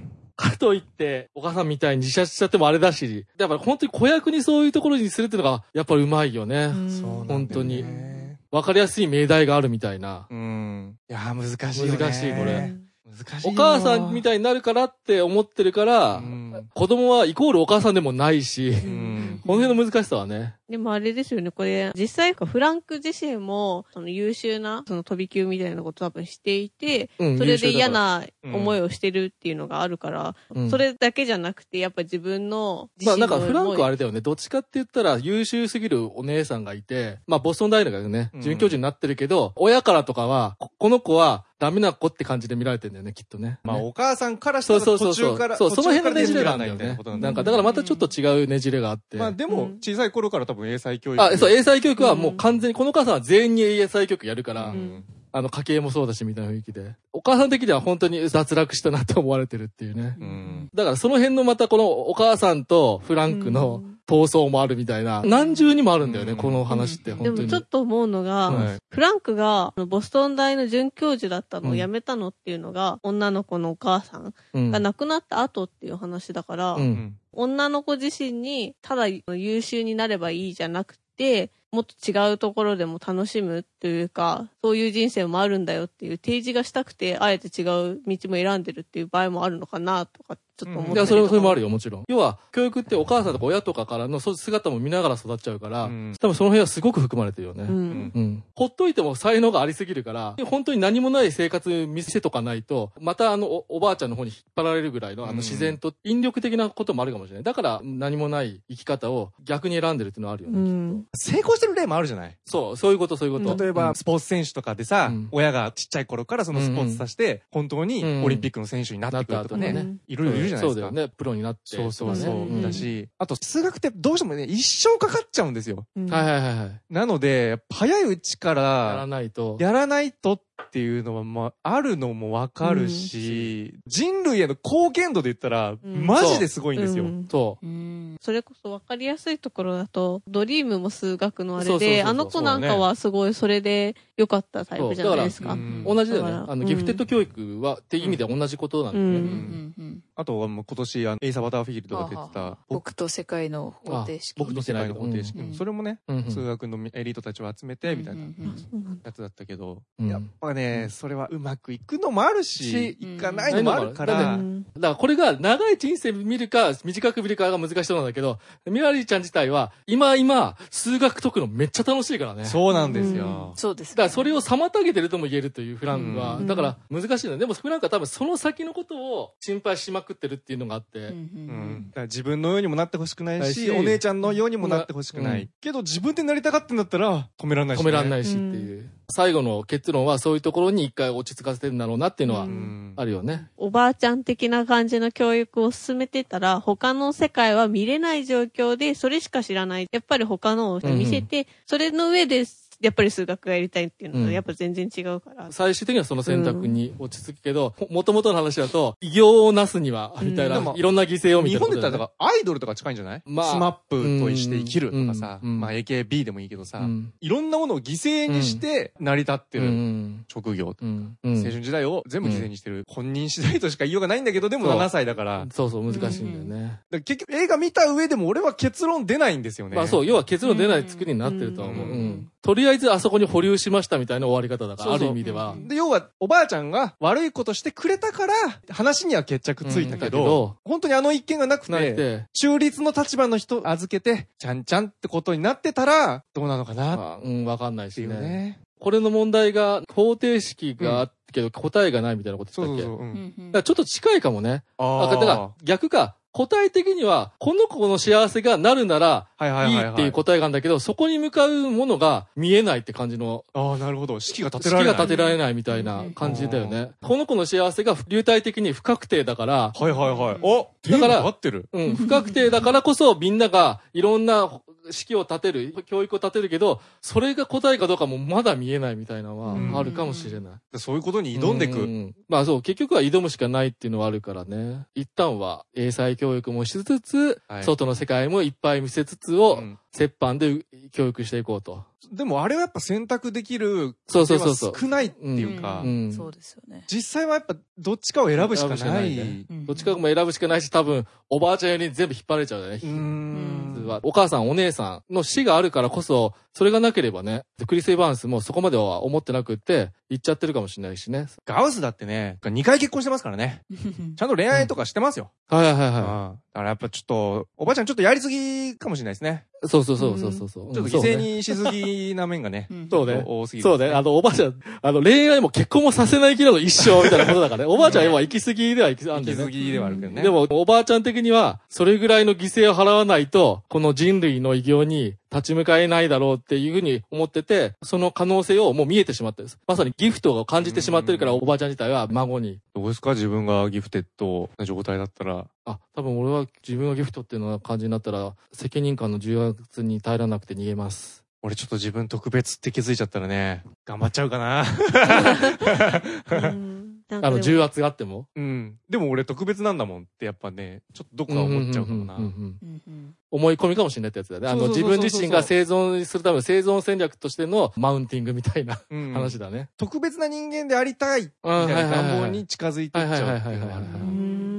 B: かといってお母さんみたいに自殺しちゃってもあれだし、だから本当に子役にそういうところにするっていうのがやっぱりうまいよね。本当にわかりやすい命題があるみたいな。
C: うん。いやー難しいよね。
B: 難しいこれ。難しいお母さんみたいになるからって思ってるから、うん、子供はイコールお母さんでもないし、うん、この辺の難しさはね。
A: でもあれですよね、これ、実際フランク自身も、その優秀な、その飛び級みたいなことを多分していて、うん、それで嫌な思いをしてるっていうのがあるから、うん、それだけじゃなくて、やっぱ自分の自
B: 身の。まあなんかフランクはあれだよね、どっちかって言ったら優秀すぎるお姉さんがいて、まあボストン大学がね、准教授になってるけど、うん、親からとかは、この子は、ダメな子って感じで見られてんだよね、きっとね。
C: まあ、お母さんからしたら途中から、
B: そう、その辺のねじれがあるんだよね。なんか、だからまたちょっと違うねじれがあって。
C: まあ、でも、小さい頃から多分英才教育。
B: あ、そう、英才教育はもう完全に、このお母さんは全員に英才教育やるから、あの、家計もそうだし、みたいな雰囲気で。お母さん的には本当に脱落したなと思われてるっていうね。だからその辺のまたこのお母さんとフランクの、闘争もあるみたいな、何重にもあるんだよね、うん、この話って本当に。
A: でもちょっと思うのが、はい、フランクがボストン大の准教授だったのを辞めたのっていうのが、うん、女の子のお母さんが亡くなった後っていう話だから、うん、女の子自身にただ優秀になればいいじゃなくて、 もっと違うところでも楽しむというか、そういう人生もあるんだよっていう提示がしたくて、あえて違う道も選んでるっていう場合もあるのかなとか、ちょっと思ったりとか、うん、いや、
B: それも、それもあるよ、もちろん。要は、教育ってお母さんとか親とかからの姿も見ながら育っちゃうから、うん、多分その辺はすごく含まれてるよね。うん。うん。ほっといても才能がありすぎるから、本当に何もない生活見せとかないと、またあのお、おばあちゃんの方に引っ張られるぐらいの、あの自然と引力的なこともあるかもしれない。だから、何もない生き方を逆に選んでるっていうのはあるよね、うん、
C: 成功してる例もあるじゃない。
B: そう、そういうこと、そういうこと。
C: 例えば、スポーツ選手とかでさ、うん、親がちっちゃい頃からそのスポーツさせて、本当にオリンピックの選手になってくるとかね、うん、いろいろいるじゃないですか。
B: そうだよね、プロになって。
C: そうそうそう。うん、だし、あと、数学ってどうしてもね、一生かかっちゃうんですよ。
B: うん、はいはいはいはい。
C: なので、早いうちから、
B: やらないと。
C: やらないとっていうのは、まあ、あるのもわかるし、うん、人類への貢献度で言ったら、うん、マジですごいんですよ。
B: そう。
A: うん、それこそわかりやすいところだと、ドリームも数学のあれで、あの子なんかはすごいそれで良かったタイプじゃないですか。
B: うん、同じだよね。あの、ギフテッド教育は、っていう意味では同じことなんだよね。うんうんうん、
C: あとはもう今年、あのエイサ・バターフィールドが出てた、
D: 僕と世界の方程式。
C: 僕と世界の方程式。うん、それもね、うん、数学のエリートたちを集めて、みたいなやつだったけど、うん、やっぱね、それはうまくいくのもあるし、いかないのもあるから。だ
B: からこれが長い人生見るか、短く見るかが難しいそうなんだけど、ミラリーちゃん自体は、今今、数学解くのめっちゃ楽しいからね。
C: そうなんですよ。
D: そうです。
B: だからそれを妨げてるとも言えるというフランクは、だから難しいの。でもフランクは多分その先のことを心配しまくってるっていうのがあって、うん、
C: だから自分のようにもなってほしくないし、お姉ちゃんのようにもなってほしくない。けど自分でなりたがってんだったら止めらんないし、
B: ね。止めらんないしっていう。最後の結論はそういうところに一回落ち着かせてるんだろうなっていうのはあるよね。
A: おばあちゃん的な感じの教育を進めてたら、他の世界は見れない状況で、それしか知らない。やっぱり他のを見せて、うん、それの上で、やっぱり数学がやりたいっていうのはやっぱ全然違うから。うん、
B: 最終的にはその選択に落ち着くけど、もともとの話だと、偉業をなすには、みたいな、うん、いろんな犠牲をみたいな、ね。
C: 日本で言ったらアイドルとか近いんじゃない、まあ、スマップとして生きるとかさ、うん、まあ エーケービー でもいいけどさ、うん、いろんなものを犠牲にして成り立ってる職業、うんうん、青春時代を全部犠牲にしてる。本人次第としか言いようがないんだけど、でもななさいだから。
B: そうそう難しいんだよね。
C: だから結局映画見た上でも俺は結論出ないんですよね。
B: まあそう、要は結論出ない作りになってるとは思う。うんうんとりあえずあそこに保留しましたみたいな終わり方だから、そうそうある意味では。
C: で、要は、おばあちゃんが悪いことしてくれたから、話には決着ついたけど、うん、けど本当にあの一件がなくて、て中立の立場の人預けて、ちゃんちゃんってことになってたら、どうなのかな、
B: まあ、うん、わかんないしね。ねこれの問題が、方程式があったけど、答えがないみたいなこと言ったっけ、そうそうそう、うん、だからちょっと近いかもね。ああ。だから逆か。答え的には、この子の幸せがなるなら、いいっていう答えがあるんだけど、そこに向かうものが見えないって感じの。
C: ああ、なるほど。式が立てられない。
B: 式が立てられないみたいな感じだよね。この子の幸せが流体的に不確定だから。
C: はいはいはい。お
B: だから、
C: 合ってる。
B: うん、不確定だからこそみんながいろんな式を立てる、教育を立てるけど、それが答えかどうかもまだ見えないみたいなのはあるかもしれない。
C: そういうことに挑んでいく。うん、
B: まあそう、結局は挑むしかないっていうのはあるからね。一旦は英才教育もしつつ、はい、外の世界もいっぱい見せつつを、うん折半で教育していこうと。
C: でもあれはやっぱ選択できるそうそうそうそう少ないっていうか、
D: そうですよね。
C: 実際はやっぱどっちかを選ぶしかない。
B: ねうん、どっちかも選ぶしかないし、多分おばあちゃんより全部引っ張られちゃうよね。うーんお母さんお姉さんの死があるからこそ、それがなければね、クリス・エヴァンスもそこまでは思ってなくって、言っちゃってるかもしれないしね。
C: ガウスだってね、にかい結婚してますからね。ちゃんと恋愛とかしてますよ。
B: うん、はいはいはい。
C: だからやっぱちょっと、おばあちゃんちょっとやりすぎかもしれないですね。
B: そうそうそうそうそう。ちょ
C: っと犠牲にしすぎな面がね。
B: そうね。多すぎる。そうね。あの、おばあちゃん、あの、恋愛も結婚もさせないけど一生みたいなことだからね。おばあちゃんは今行き過ぎでは行き過ぎ
C: 行き過ぎではあるけどね。
B: でも、おばあちゃん的には、それぐらいの犠牲を払わないと、この人類の偉業に立ち向かえないだろうっていうふうに思ってて、その可能性をもう見えてしまってるんです。まさにギフトを感じてしまってるから、おばあちゃん自体は孫に。
C: どうですか自分がギフテッドな状態だったら。
B: あ、多分俺は自分がギフトっていうのは感じになったら、責任感の重圧に耐えられなくて逃げます。
C: 俺ちょっと自分特別って気づいちゃったらね、頑張っちゃうかな。
B: あの、重圧があっても
C: うん。でも俺特別なんだもんってやっぱね、ちょっとどっか思っちゃうかもな。
B: 思い込みかもしれないってやつだね。あの、自分自身が生存するための生存戦略としてのマウンティングみたいな話だね。
C: 特別な人間でありたいみたいな願望に近づいていっちゃうっていうのはある。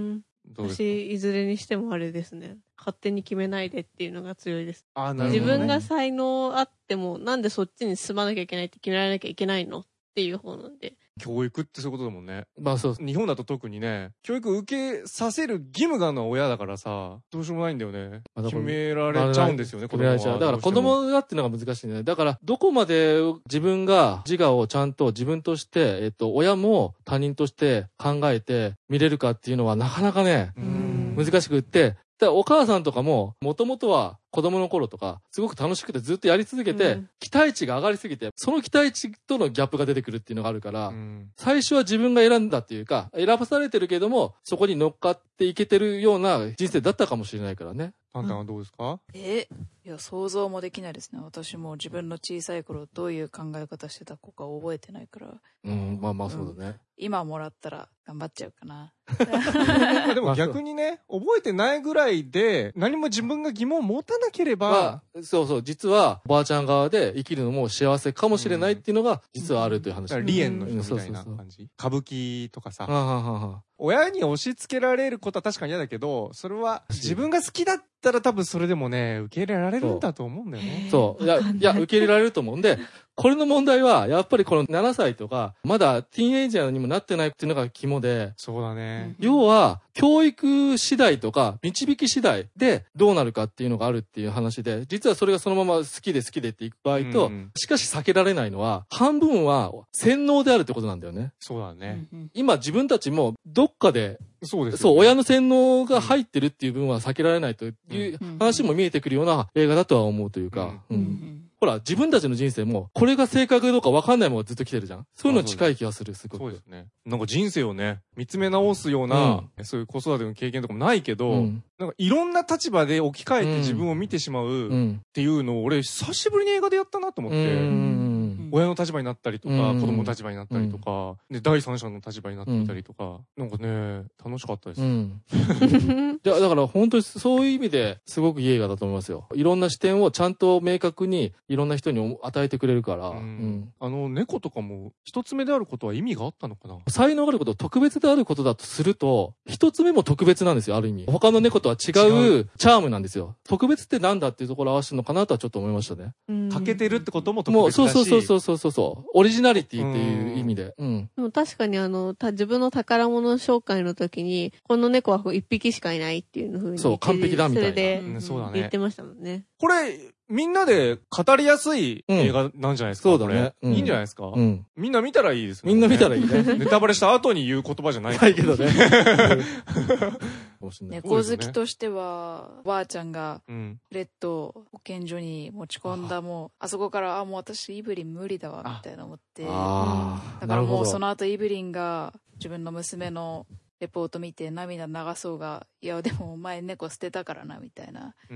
C: どうですか？
A: 私、いずれにしてもあれですね。勝手に決めないでっていうのが強いです。
C: あ、なるほどね。
A: 自分が才能あっても、なんでそっちに進まなきゃいけないって決められなきゃいけないのっていう方なんで。
C: 教育ってそういうことだもんね。
B: まあそう。
C: 日本だと特にね、教育受けさせる義務があるのは親だからさ、どうしようもないんだよね。決められちゃうんですよね、子供は。
B: 決められちゃう。だから子供だっていうのが難しいね。だからどこまで自分が自我をちゃんと自分として、えっと、親も他人として考えて見れるかっていうのはなかなかね、難しくって、だからお母さんとかも、もともとは子供の頃とか、すごく楽しくてずっとやり続けて、うん、期待値が上がりすぎて、その期待値とのギャップが出てくるっていうのがあるから、うん、最初は自分が選んだっていうか、選ばされてるけども、そこに乗っかっていけてるような人生だったかもしれないからね。
C: あんたはどうですか？
D: えいや、想像もできないですね。私も自分の小さい頃どういう考え方してた子か覚えてないから。
B: うん、まあまあそうだね。うん、
D: 今もらったら頑張っちゃうかな。
C: でも逆にね、覚えてないぐらいで、何も自分が疑問を持たなければ、ま
B: あ、そうそう、実はおばあちゃん側で生きるのも幸せかもしれないっていうのが実はあるという話。
C: だから離縁の人みたいな感じ。歌舞伎とかさ。ははは親に押し付けられることは確かに嫌だけど、それは自分が好きだったら多分それでもね、受け入れられるんだと思うんだよね。
B: そう。いや、いや、受け入れられると思うんで、これの問題は、やっぱりこのななさいとか、まだティーンエイジャーにもなってないっていうのが肝で。
C: そうだね。
B: 要は、教育次第とか、導き次第でどうなるかっていうのがあるっていう話で、実はそれがそのまま好きで好きでっていく場合と、うんうん、しかし避けられないのは、半分は洗脳であるってことなんだよね。
C: そうだね。
B: 今自分たちもどっかで、
C: そうです、ね。
B: そう、親の洗脳が入ってるっていう部分は避けられないという話も見えてくるような映画だとは思うというか、うんうんうんほら、自分たちの人生も、これが正確かどうか分かんないままずっと来てるじゃん。そういうの近い気がする、すごく。
C: そうですね。なんか人生をね、見つめ直すような、うん、そういう子育ての経験とかもないけど、うん、なんかいろんな立場で置き換えて自分を見てしまうっていうのを、俺、久しぶりに映画でやったなと思って、うん親の立場になったりとか、うん、子供の立場になったりとか、で、第三者の立場になってみたりとか、なんかね、楽しかったです。うん、
B: いや、だから本当にそういう意味ですごくいい映画だと思いますよ。いろんな視点をちゃんと明確にいろんな人に与えてくれるから。うんうん、
C: あの、猫とかも一つ目であることは意味があったのかな？
B: 才能があること、特別であることだとすると、一つ目も特別なんですよ、ある意味。他の猫とは違うチャームなんですよ。特別ってなんだっていうところを合わせるのかなとはちょっと思いましたね。
C: 欠けてるってことも特別だし。
B: もう、そうそうそうそうそうそう。オリジナリティっていう意味で。うん。
A: でも確かにあの、た自分の宝物紹介の時に、この猫は一匹しかいないっていう風に。
B: そう、完璧だみたいな。
A: それで、
C: うん、そうだね。
A: 言ってましたもんね。
C: これ、みんなで語りやすい映画なんじゃないですか、
B: うん、そうだね、
C: うん。いいんじゃないですか、うん、みんな見たらいいです
B: もんね。みんな見たらいいね。
C: ネタバレした後に言う言葉じゃない。
B: ないけどね。
D: 猫好きとしては、おばあちゃんが、レッドを保健所に持ち込んだもう、あそこから、あ、もう私イブリン無理だわ、みたいな思って。だからもうその後イブリンが自分の娘のレポート見て涙流そうが、いやでもお前猫捨てたからなみたいな、うん、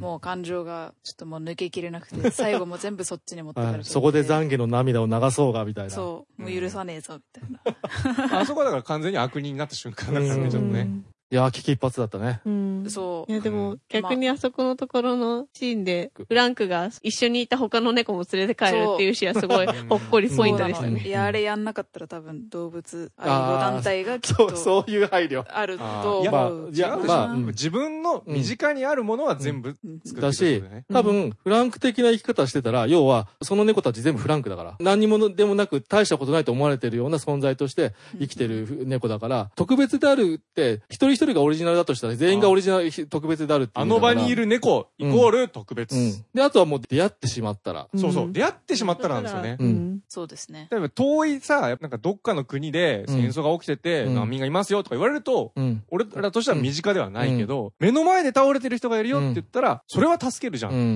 D: もう感情がちょっともう抜けきれなくて最後も全部そっちに持ってかれて、はい、
B: そこで懺悔の涙を流そうがみたいな、
D: そうもう許さねえぞみたい
C: な、あそこはだから完全に悪人になった瞬間だからね、ちょっとね。
B: いやー、危機一髪だったね。
A: うん。そう。いや、でも、逆にあそこのところのシーンで、フランクが一緒にいた他の猫も連れて帰るっていうシーンはすごいほっこりポイントでしたね。
D: いや、あれやんなかったら多分動物愛護団体がきっと。
B: そう、そういう配慮。
D: あると思う。
C: いや、まあ、自分の身近にあるものは全部作る。
B: だし、多分、フランク的な生き方してたら、要は、その猫たち全部フランクだから。何にもでもなく、大したことないと思われてるような存在として生きてる猫だから、特別であるって、一人一人がオリジナルだとしたら全員がオリジナル特別であるっていう。
C: あの場にいる猫イコール特別、うんうん、
B: であとはもう出会ってしまったら、
C: うん、そうそう出会ってしまったらなんですよね、
D: うん、そうですね。
C: 例えば遠いさなんかどっかの国で戦争が起きてて、うん、難民がいますよとか言われると、うん、俺らとしては身近ではないけど、うん、目の前で倒れてる人がいるよって言ったらそれは助けるじゃん、うんうん、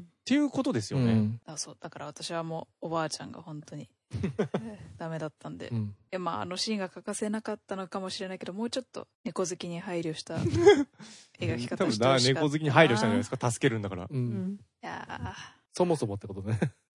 C: っていうことですよね、うん、
D: あそうだから私はもうおばあちゃんが本当にダメだったんで、うん、いやまああのシーンが欠かせなかったのかもしれないけど、もうちょっと猫好きに配慮した描き方してほしかった。
C: 多分猫好きに配慮したんじゃないですか、助けるんだから、うん、
D: いや
B: そもそもってことね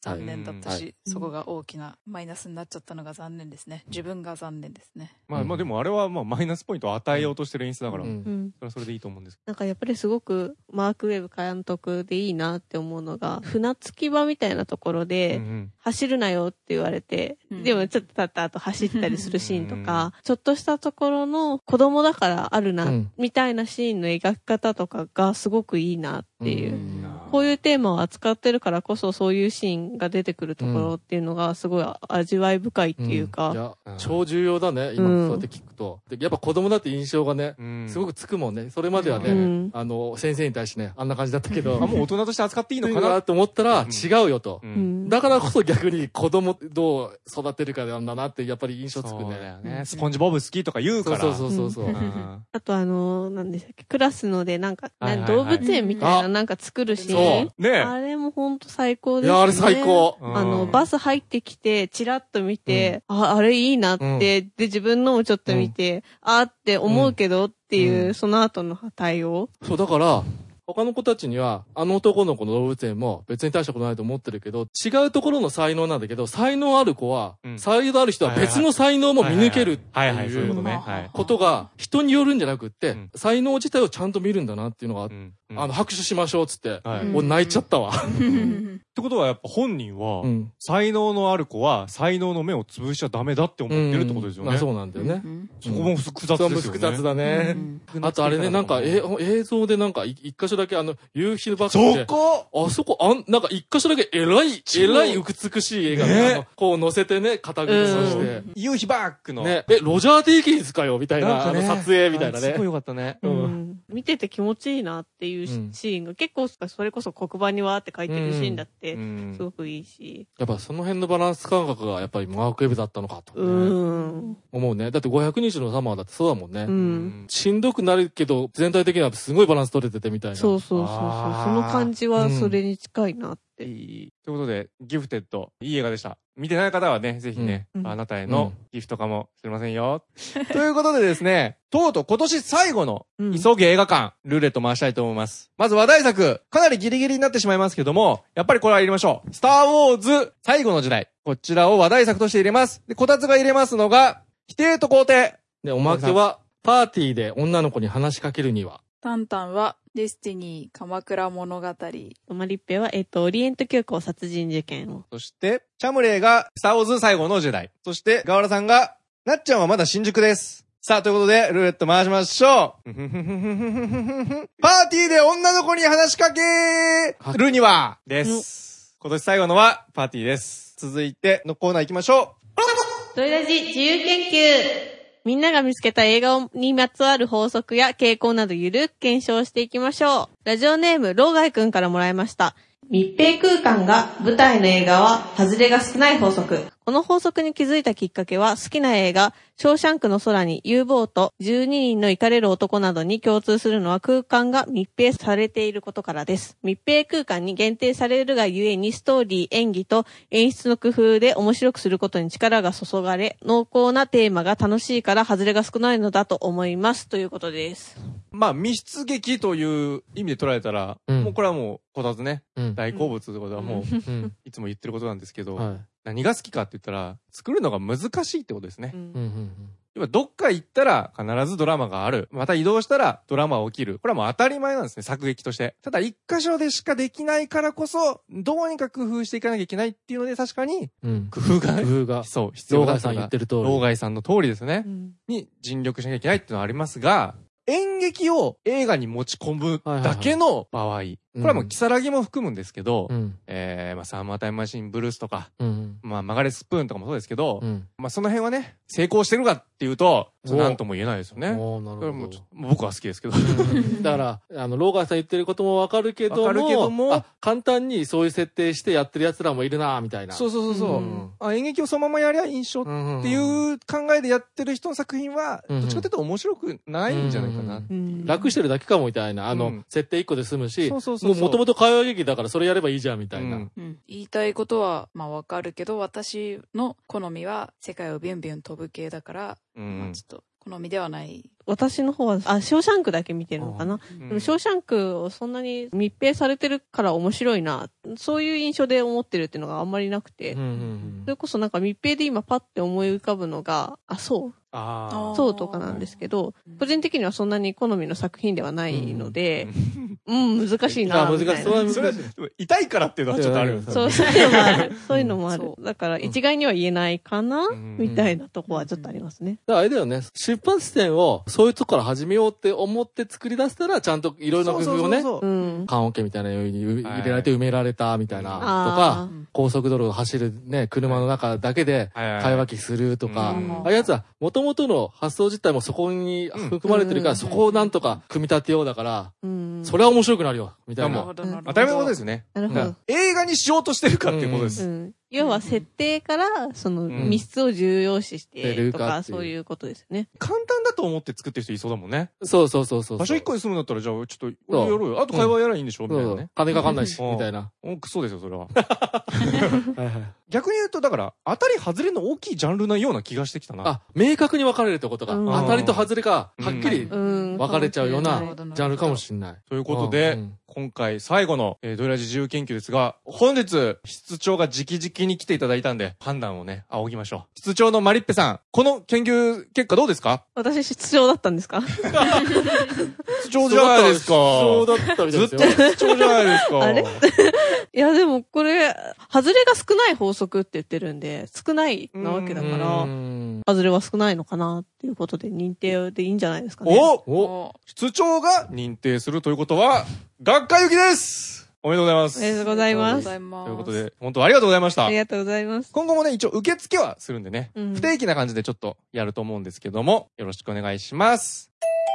D: 残念だったし、はい、そこが大きなマイナスになっちゃったのが残念ですね。自分が残念ですね。
C: まあまあでもあれはまあマイナスポイントを与えようとしてる演出だから、うん、それはそれでいいと思うんですけど。
A: なんかやっぱりすごくマーク・ウェブ監督でいいなって思うのが、船着き場みたいなところで、走るなよって言われて、うん、でもちょっと経った後走ったりするシーンとか、ちょっとしたところの子供だからあるな、うん、みたいなシーンの描き方とかがすごくいいなっていう。うん、こういうテーマを扱ってるからこそそういうシーンが出てくるところっていうのがすごい味わい深いっていうか。うん、いや、
B: 超重要だね。今そうやって聞くと。でやっぱ子供だって印象がね、うん、すごくつくもんね。それまではね、うん、あの、先生に対してね、あんな感じだったけど。
C: あ、もう大人として扱っていいのかな
B: と思ったら違うよと。うん、だからこそ逆に子供どう育てるかなんだなってやっぱり印象つくね。そうだよ
C: ね。スポンジボブ好きとか言うから。
B: そうそうそうそう。うん、
A: あとあの、何でしたっけ、クラスのでなんか、はいはいはい、動物園みたいななんか作るシーン。
C: そう。ね。
A: あれもほんと最高ですね。
B: いや、あれ最高。
A: あの、バス入ってきて、チラッと見て、うん、あ、あれいいなって、うん、で、自分のもちょっと見て、うん、あーって思うけどっていう、うん、その後の対応。
B: そう、だから、他の子たちには、あの男の子の動物園も別に大したことないと思ってるけど、違うところの才能なんだけど、才能ある子は、うん、才能ある人は別の才能も見抜けるっていうことが人によるんじゃなくって、うん、才能自体をちゃんと見るんだなっていうのが、うんうん、あの、拍手しましょうっつって、はい、俺泣いちゃったわ。
C: ってことはやっぱ本人は、うん、才能のある子は才能の目を潰しちゃダメだって思ってるってことですよね。
B: うん、そうなんだよね。
C: うん、そこも複雑ですよね。
B: 複雑だね。うん、あとあれね、なんか、え、映像でなんか、一箇所だけあの、夕日バックで。
C: そこ
B: あそこ、あん、なんか一箇所だけ偉い、偉い美しい映画で、ね、あの、こう乗せてね、肩車して。
C: 夕日バックの。
B: ね、え、ロジャー・デイキンスかよみたいな、な、ね、あの撮影みたいなね。
C: すごいよかったね。
A: うん。見てて気持ちいいなっていうシーンが、うん、結構それこそ黒板にわーって書いてるシーンだって、すごくいいし。
B: やっぱその辺のバランス感覚がやっぱりマーク・ウェブだったのかと、ね、うん思うね。だってごひゃくにちのサマーだってそうだもんね。うん、しんどくなるけど、全体的にはすごいバランス取れててみたいな。
A: そうそうそうそう。その感じはそれに近いなって。うん、い
C: い。ということで、ギフテッド、いい映画でした。見てない方はね、ぜひね、うん、あなたへのギフトかもしれませんよ。うん、ということでですね、とうとう今年最後の急ぎ映画館、ルーレット回したいと思います。まず話題作、かなりギリギリになってしまいますけども、やっぱりこれは入れましょう。スターウォーズ最後の時代。こちらを話題作として入れます。で、こたつが入れますのが、否定と肯定。
B: で、おまけは、パーティーで女の子に話しかけるには。
D: タンタンは、デスティニー、鎌倉物語。
A: マリッペは、えっと、オリエント急行殺人事件を。
C: そして、チャムレイが、スターウォーズ最後の時代。そして、ガワラさんが、なっちゃんはまだ新宿です。さあ、ということで、ルーレット回しましょう。パーティーで女の子に話しかけるには、です。今年最後のは、パーティーです。続いてのコーナー行きましょ
A: う。ドイラジ自由研究。みんなが見つけた映画にまつわる法則や傾向などゆるく検証していきましょう。ラジオネーム、ローガイくんからもらいました。密閉空間が舞台の映画は外れが少ない法則。この法則に気づいたきっかけは好きな映画、ショーシャンクの空に U ボート、じゅうににんのイカれる男などに共通するのは空間が密閉されていることからです。密閉空間に限定されるがゆえにストーリー、演技と演出の工夫で面白くすることに力が注がれ、濃厚なテーマが楽しいから外れが少ないのだと思いますということです。
C: まあ密室劇という意味で捉えたら、うん、もうこれはもうこたつね、うん、大好物ということはもう、うん、いつも言ってることなんですけど、はい、何が好きかって言ったら作るのが難しいってことですね。うん、今どっか行ったら必ずドラマがある。また移動したらドラマが起きる。これはもう当たり前なんですね、作劇として。ただ一箇所でしかできないからこそ、どうにか工夫していかなきゃいけないっていうので、確かに、工夫が、
B: 工夫が、
C: そう、必要だった
B: 老害さん言ってる通り。
C: 老害さんの通りですね、うん。に尽力しなきゃいけないっていうのはありますが、演劇を映画に持ち込むだけの場合、はいはいはい、これはもうキサラギも含むんですけど、うん、えー、まあサーマータイムマシンブルースとか、うん、まあマガレスプーンとかもそうですけど、うん、まあその辺はね、成功してるかっていうと、なんとも言えないですよね。おなるほど。もう僕は好きですけど。
B: だから、あの、ローガーさん言ってることもわかるけども、わかるけどもあ、簡単にそういう設定してやってる奴らもいるなみたいな。
C: そうそうそうそう、うん、あ。演劇をそのままやりゃ印象っていう考えでやってる人の作品は、どっちかというと面白くないんじゃないかな。うんうん、
B: 楽してるだけかもみたいな、あの、うん、設定一個で済むし、そうそうそうそう、もう元々会話劇だからそれやればいいじゃんみたいな。うん
D: うん、言いたいことは、まあわかるけど、私の好みは世界をビュンビュン飛ぶ系だから、うん、まあちょっと好みではない。
A: 私の方は、あ、ショーシャンクだけ見てるのかな。うん、でもショーシャンクをそんなに密閉されてるから面白いなっそういう印象で思ってるっていうのがあんまりなくて、
B: うんうんうん、
A: それこそなんか密閉で今パッて思い浮かぶのが、あ、そう
C: あ
A: そうとかなんですけど、個人的にはそんなに好みの作品ではないので、うん、うん、難しいなみたいな。
B: 難しい。それは難し
C: い。痛いからっていうのはちょっとあるよね。
A: そう、そういうのもある。そういうのもある。だから一概には言えないかな、うん、みたいなとこはちょっとありますね。
B: だからあれだよね、出発点をそういうとこから始めようって思って作り出したら、ちゃんといろいろな工夫をね、棺桶みたいなように入れられて埋められたみたいな、とか、高速道路を走るね、車の中だけで会話機するとか、ああいうやつは元々の発想自体もそこに含まれてるから、そこをなんとか組み立てようだから、それは面白くなるよ、みたいな。
C: 当たり前のことですね。なるほど。映画にしようとしてるかっていうことです。
A: 要は設定から、その密室を重要視してとか、そういうことですね。
C: 簡単だと思って作ってる人いそうだもんね。
B: そうそうそうそう。
C: 場所一個で済むんだったら、じゃあちょっと、俺やろうよ。あと会話やらいいんでしょみたいなね。
B: 金かかんないし、みたいな。
C: クソですよ、それは。逆に言うと、だから、当たり外れの大きいジャンルなような気がしてきたな。
B: あ、明確に分かれるってことが、当たりと外れが、はっきり分かれちゃうようなジャンルかもしれない。
C: ということで、今回最後の、えー、ドイラジ自由研究ですが、本日、室長が直々に来ていただいたんで、判断をね、仰ぎましょう。室長のマリッペさん、この研究結果どうですか？
A: 私、室長だったんですか？
C: 室長じゃないですか。
B: 室長だったみたいですよ。
C: ずっと室長じゃないですか。
A: あれいや、でもこれ、外れが少ない法則って言ってるんで、少ないなわけだから、外れは少ないのかなっていうことで認定でいいんじゃないですかね。
C: おお室長が認定するということは、学会行きです。おめでとうございます。
A: ありがとうございます。
C: ということで、本当ありがとうございました。
A: ありがとうございます。
C: 今後もね、一応受付はするんでね、うん、不定期な感じでちょっとやると思うんですけども、よろしくお願いします。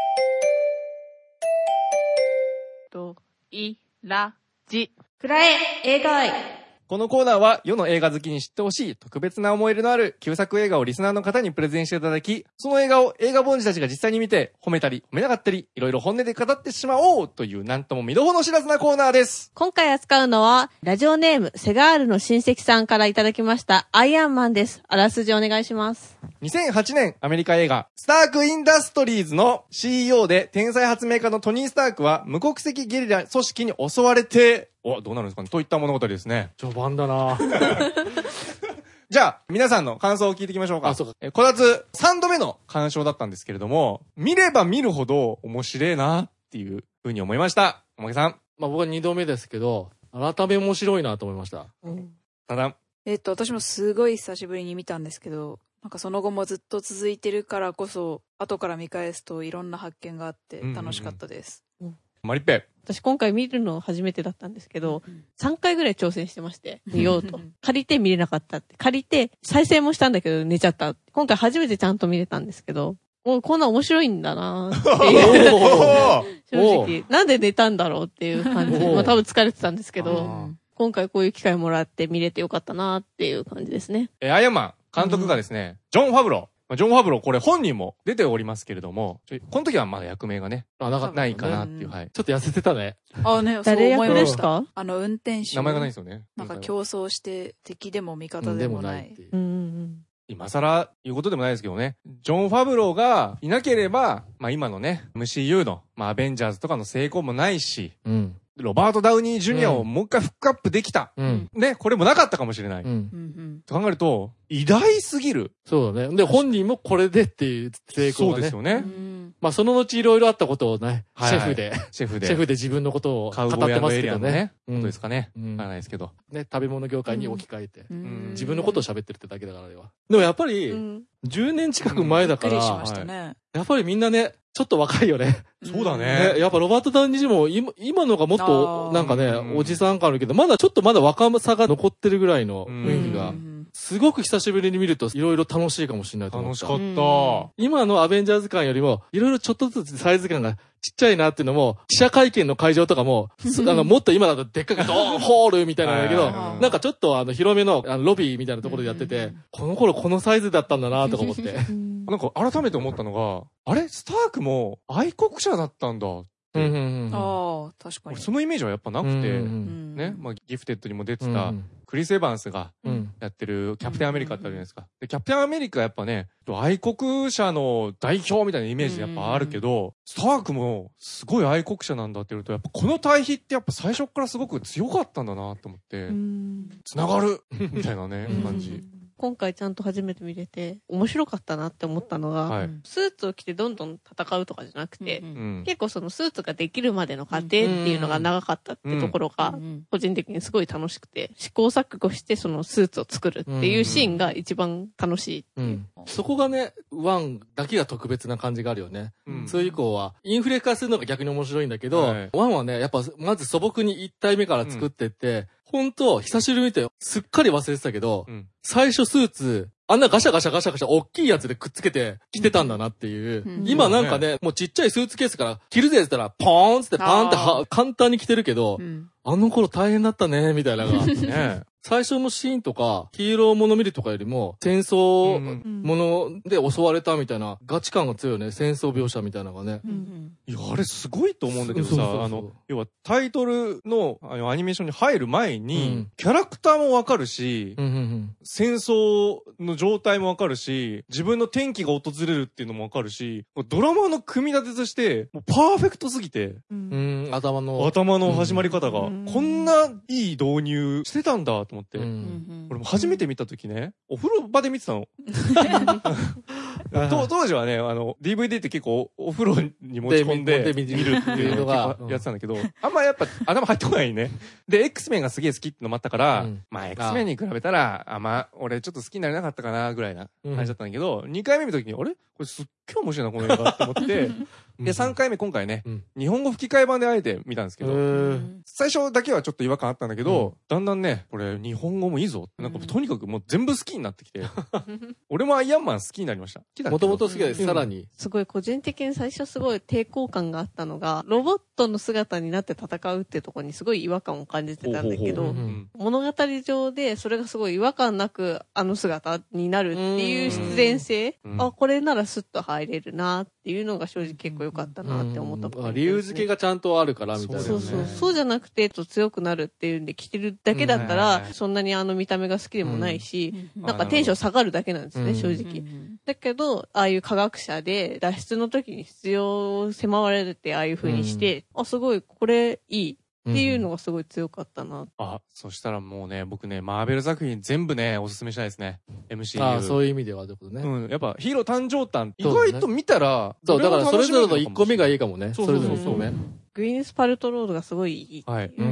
A: と、い、ら、じ、くらえ、映画愛。
C: このコーナーは世の映画好きに知ってほしい特別な思い入れのある旧作映画をリスナーの方にプレゼンしていただき、その映画を映画凡人たちが実際に見て褒めたり褒めなかったり、いろいろ本音で語ってしまおうというなんとも見どころ知らずなコーナーです。
A: 今回扱うのはラジオネームセガールの親戚さんからいただきましたアイアンマンです。あらすじお願いします。
C: にせんはちねんアメリカ映画スタークインダストリーズの シーイーオー で天才発明家のトニー・スタークは無国籍ゲリラ組織に襲われて、お、どうなるんですかねといった物語ですね。
B: 序盤だな
C: じゃあ、皆さんの感想を聞いていきましょうか。
B: あ、そうか。
C: え、こたつさんどめの鑑賞だったんですけれども、見れば見るほど面白いなっていう風に思いました。おまけさん。
B: まあ僕はにどめですけど、改め面白いなと思いました。うん。
C: ただ、
D: えっと、私もすごい久しぶりに見たんですけど、なんかその後もずっと続いてるからこそ、後から見返すといろんな発見があって楽しかったです。
C: うんうんうん、マリッペ。
A: 私今回見るの初めてだったんですけど、うん、さんかいぐらい挑戦してまして、見ようと。借りて見れなかったって。借りて再生もしたんだけど寝ちゃった。今回初めてちゃんと見れたんですけど、もうこんな面白いんだなっていう正直、なんで寝たんだろうっていう感じで、まあ多分疲れてたんですけど、今回こういう機会もらって見れてよかったなっていう感じですね。
C: え、アイアンマン監督がですね、うん、ジョン・ファブロー。ジョン・ファブロー、これ本人も出ておりますけれども、この時はまだ役名がね、あなかないかなっていう、はい。
B: ちょっと痩せてたね。
D: あね、
A: 誰役ですか？
D: あの、運転手。
C: 名前がないんですよね。
D: なんか競争して敵でも味方でもない。
A: うん、
C: 今更言うことでもないですけどね。ジョン・ファブローがいなければ、まあ今のね、エムシーユー の、まあアベンジャーズとかの成功もないし、うん、ロバート・ダウニー・ジュニアをもう一回フックアップできた。うん、ね、これもなかったかもしれない。うん、と考えると、偉大すぎる。
B: そうだね。で、本人もこれでっていう成功がね。
C: そうですよね。
B: まあ、その後いろいろあったことをね、シェフで、
C: シェフで、
B: シェフで自分のことを語ってますけどね。
C: ことですかね。わからないですけど。
B: ね、食べ物業界に置き換えて、自分のことを喋ってるってだけだからでは。でもやっぱり、じゅうねん近く前だから、やっぱりみんなね、ちょっと若いよね。
C: そうだね。
B: やっぱロバート・ダウニージュニアも今、今のがもっと、なんかね、おじさん感あるけど、まだちょっとまだ若さが残ってるぐらいの雰囲気が。すごく久しぶりに見るといろいろ楽しいかもしれないと思った。
C: 楽しかった。
B: 今のアベンジャーズ感よりも、いろいろちょっとずつサイズ感がちっちゃいなっていうのも、記者会見の会場とかも、あのもっと今だとでっかくドーンホールみたいなんだけど、なんかちょっとあの広めのあのロビーみたいなところでやってて、この頃このサイズだったんだなとか思って。
C: なんか改めて思ったのが、あれスタークも愛国者だったんだ。
D: うんうんうん、ああ、確かに。
C: そのイメージはやっぱなくて、うんうん、ね、まあ、ギフテッドにも出てた、うん、 クリス・エヴァンスがやってるキャプテンアメリカってあるじゃないですか。で、キャプテンアメリカやっぱね、愛国者の代表みたいなイメージやっぱあるけど、スタークもすごい愛国者なんだって言うと、やっぱこの対比ってやっぱ最初からすごく強かったんだなと思って、つながるみたいなね、感じ。
A: 今回ちゃんと初めて見れて、面白かったなって思ったのが、はい、スーツを着てどんどん戦うとかじゃなくて、うん、結構そのスーツができるまでの過程っていうのが長かったってところが、個人的にすごい楽しくて、試行錯誤してそのスーツを作るっていうシーンが一番楽しいっていう。うん
B: うん、そこがね、ワンだけが特別な感じがあるよね。うん、それ以降は、インフレ化するのが逆に面白いんだけど、はい、ワンはね、やっぱまず素朴にいち体目から作ってって、うん本当久しぶりに見て、すっかり忘れてたけど、うん、最初スーツ、あんなガシャガシャガシャガシャ大きいやつでくっつけて着てたんだなっていう。うん、今なんかね、もうちっちゃいスーツケースから着るぜって言ったら、ポーンってパーンっては簡単に着てるけど、うん、あの頃大変だったね、みたいなのがあってね。最初のシーンとか、ヒーローもの見るとかよりも、戦争もので襲われたみたいな、ガチ感が強いよね。戦争描写みたいなのがね。
C: うんうん、いや、あれすごいと思うんだけどさ、そうそうそうあの、要はタイトルのあのアニメーションに入る前に、うん、キャラクターもわかるし、うんうんうん、戦争の状態もわかるし、自分の転機が訪れるっていうのもわかるし、ドラマの組み立てとして、もうパーフェクトすぎて、
B: うん、頭の、
C: 頭の始まり方が、うん、こんないい導入してたんだと思って、うん、俺も初めて見た時ね、お風呂場で見てたの。当時はね、あの、ディーブイディー って結構お風呂に持ち込んで見るっていうのがやってたんだけど、あんまやっぱ頭入ってこないね。で、X メンがすげえ好きってのもあったから、うん、まあ X メンに比べたら、あ、まあ俺ちょっと好きになれなかったかなぐらいな感じだったんだけど、うん、にかいめ見た時に、あれこれすっげえ面白いな、この映画って思って、で、さんかいめ今回ね、うん、日本語吹き替え版であえて見たんですけど、最初だけはちょっと違和感あったんだけど、うん、だんだんね、これ日本語もいいぞ。なんかとにかくもう全部好きになってきて、俺もアイアンマン好きになりました。
B: もともと好きです、さらに。
A: すごい個人的に最初すごい抵抗感があったのが、ロボットの姿になって戦うっていうところにすごい違和感を感じてたんだけど、物語上でそれがすごい違和感なくあの姿になるっていう必然性、あ、これならスッと入れるなっていうのが正直結構良かったなって思ったこと、
B: ね、理由付けがちゃんとあるからみたいな、ね、
A: そうそう。そうじゃなくてと強くなるっていうんで着てるだけだったら、そんなにあの見た目が好きでもないし、うん、なんかテンション下がるだけなんですね、うん、正直。だけど、ああいう科学者で脱出の時に必要を迫られてああいう風にして、うん、あ、すごい、これいい。っていうのがすごい強かったな、うん、
C: あ、そしたらもうね、僕ね、マーベル作品全部ね、おすすめしたいですね。エムシーユー。
B: ああ、そういう意味ではってことね。
C: うん。やっぱヒーロー誕生誕、意外と見たら、
B: そう、ね、そう、だからそれぞれのいっこめがいいかもね。
C: そうそうそうそう。
B: ね。
A: グイーンスパルトロードがすごいいい。はい。うん。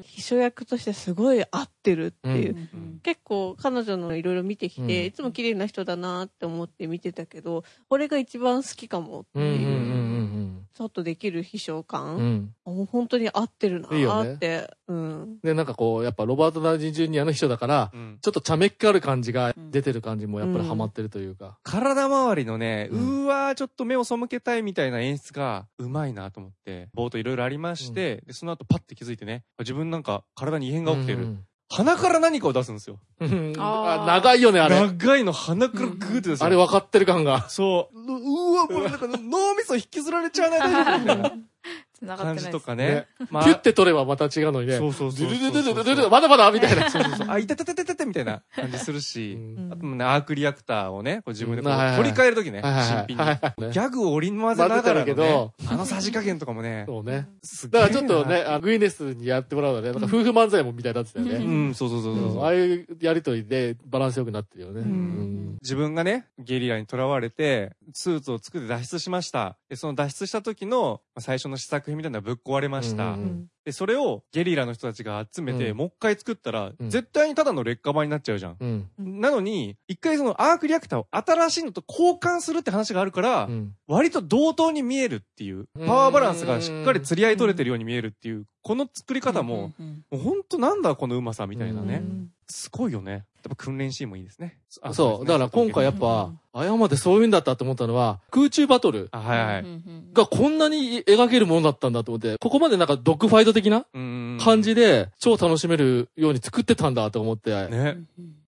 A: 秘書役としてすごい合ってるっていう。うん、結構彼女のいろいろ見てきて、うん、いつも綺麗な人だなって思って見てたけど、これが一番好きかもっていう。うんうんうんうんちょっとできる秘書感、うん、本当に合ってるなーって。いいね、うん。
B: で、なんかこう、やっぱロバート・ダウニー・ジュニアの秘書だから、うん、ちょっと茶目っ気ある感じが出てる感じもやっぱりハマってるというか。うん、
C: 体周りのね、うーわーちょっと目を背けたいみたいな演出がうまいなと思って、冒頭いろいろありまして、うん、で、その後パッて気づいてね、自分なんか体に異変が起きてる。うんうん鼻から何かを出すんですよ。
B: あ長いよね、あれ。
C: 長いの鼻からグーって出す、
B: うん。あれ分かってる感が。
C: そう。うわ、もうなんか脳みそ引きずられちゃわない大丈夫みたいな。感じとかね。
B: まあ、ピュッて取ればまた違うのにね。
C: そうそうそう。
B: ドゥルドゥルドゥルドゥルまだまだみたいな。
C: そうそうそう。あ、いたたたたたたみたいな感じするし。あとね、アークリアクターをね、こう自分でこう取り替えるときね。新品に。ギャグを織り交ぜながらのね。あのさじ加減とかもね。
B: そうね。だからちょっとね、グイネスにやってもらうのね、なんか夫婦漫才もみたいになってたよね。
C: うん、そうそうそうそう。
B: ああいうやりとりでバランスよくなってるよね。
C: 自分がね、ゲリラに囚われて、スーツを作って脱出しました。で、その脱出した時の最初の試作品みたいなのがぶっ壊れました。で、それをゲリラの人たちが集めて、うん、もう一回作ったら、うん、絶対にただの劣化版になっちゃうじゃん。うん、なのに、一回そのアークリアクターを新しいのと交換するって話があるから、うん、割と同等に見えるっていう、パワーバランスがしっかり釣り合い取れてるように見えるっていう、この作り方も、もうほんとなんだこのうまさみたいなね。すごいよね。やっぱ訓練シーンもいいですね。
B: そう。そうね、だから今回やっぱ、あやまでそういうんだったと思ったのは、空中バトルがこんなに描けるものだったんだと思って、ここまでなんかドッグファイト的な感じで超楽しめるように作ってたんだと思って。ね。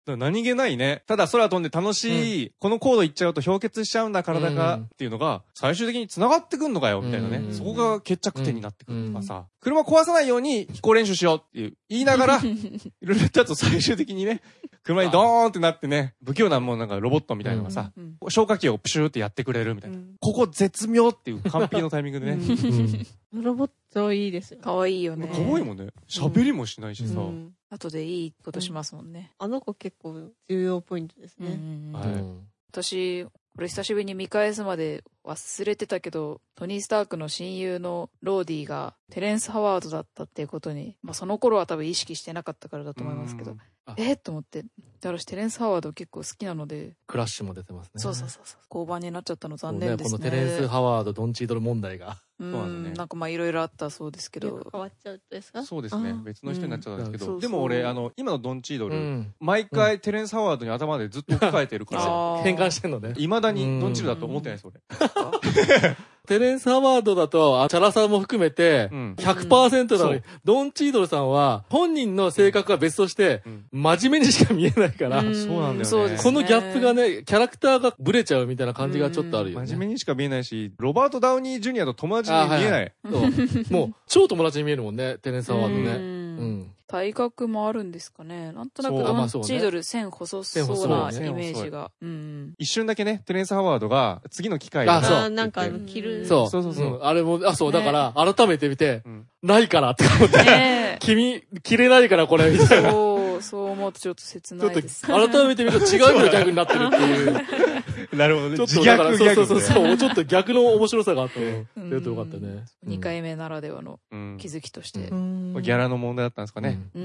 C: 何気ないね。ただ空飛んで楽しい、うん、このコード行っちゃうと氷結しちゃうんだ体が、うん、っていうのが、最終的に繋がってくんのかよ、みたいなね。うん、そこが決着点になってくるとかさ、うん、車壊さないように飛行練習しようっていう言いながら、いろいろやったやつ最終的にね、車にドーンってなってね、不器用なもうなんかロボットみたいなのがさ、うん、消火器をプシューってやってくれるみたいな。うん、ここ絶妙っていう完璧のタイミングでね。
A: うん、ロボットいいですよ。
D: かわいいよね。
C: かわいいもんね。喋りもしないしさ。うん、
D: 後でいいことしますもんね。
A: あの子結構重要ポイントですね。
D: はい。私、これ久しぶりに見返すまで忘れてたけど、トニー・スタークの親友のローディーがテレンス・ハワードだったっていうことに、まあその頃は多分意識してなかったからだと思いますけど、えー、と思って。だからテレンス・ハワード結構好きなので。
B: クラッシュも出てますね。
D: そうそうそうそう。交番になっちゃったの残念ですね。
B: ね、このテレンス・ハワード、ドンチードル問題が。
D: うん、そうなんですね。なんかまあいろいろあったそうですけど。
A: 変わっちゃうですか？
C: そうですね。別の人になっちゃったんですけど。うん、でも俺、あの、今のドンチードル、うん、毎回テレンス・ハワードに頭でずっと置き換えてるから。
B: 変換してんのね。
C: 未だにドンチードルだと思ってないです、俺。
B: テレンス・ハワードだと、チャラさんも含めて、ひゃくパーセント なのに、うん、ドン・チードルさんは、本人の性格は別として、真面目にしか見えないから、
C: うん、そうなんだよね。
B: このギャップがね、キャラクターがブレちゃうみたいな感じがちょっとあるよね。
C: 真面目にしか見えないし、ロバート・ダウニー・ジュニアと友達に見えない。
B: はいはい、そうもう、超友達に見えるもんね、テレンス・ハワードね。うん。
D: 体格もあるんですかね。なんとなくドンチードル線細そうなイメージが。
C: 一瞬だけね、テレンス・ハワードが次の機会で。
A: あ、そう。なんか着る。
B: そう。そうそうそう。あれも、あ、そう、だから、改めて見て、ないからって思って、君、着れないからこれ、みたいな。
D: そう、そう思うとちょっと切ないです。
B: ちょっと、改めて見ると違うような逆になってるっていう。
C: なるほどね。
B: ちょっとだから、そうそうそうそう、ちょっと逆の面白さがあって、出るとよかったね。
D: にかいめならではの気づきとして。ギ
C: ャラの問題だったんですかね。
D: うん。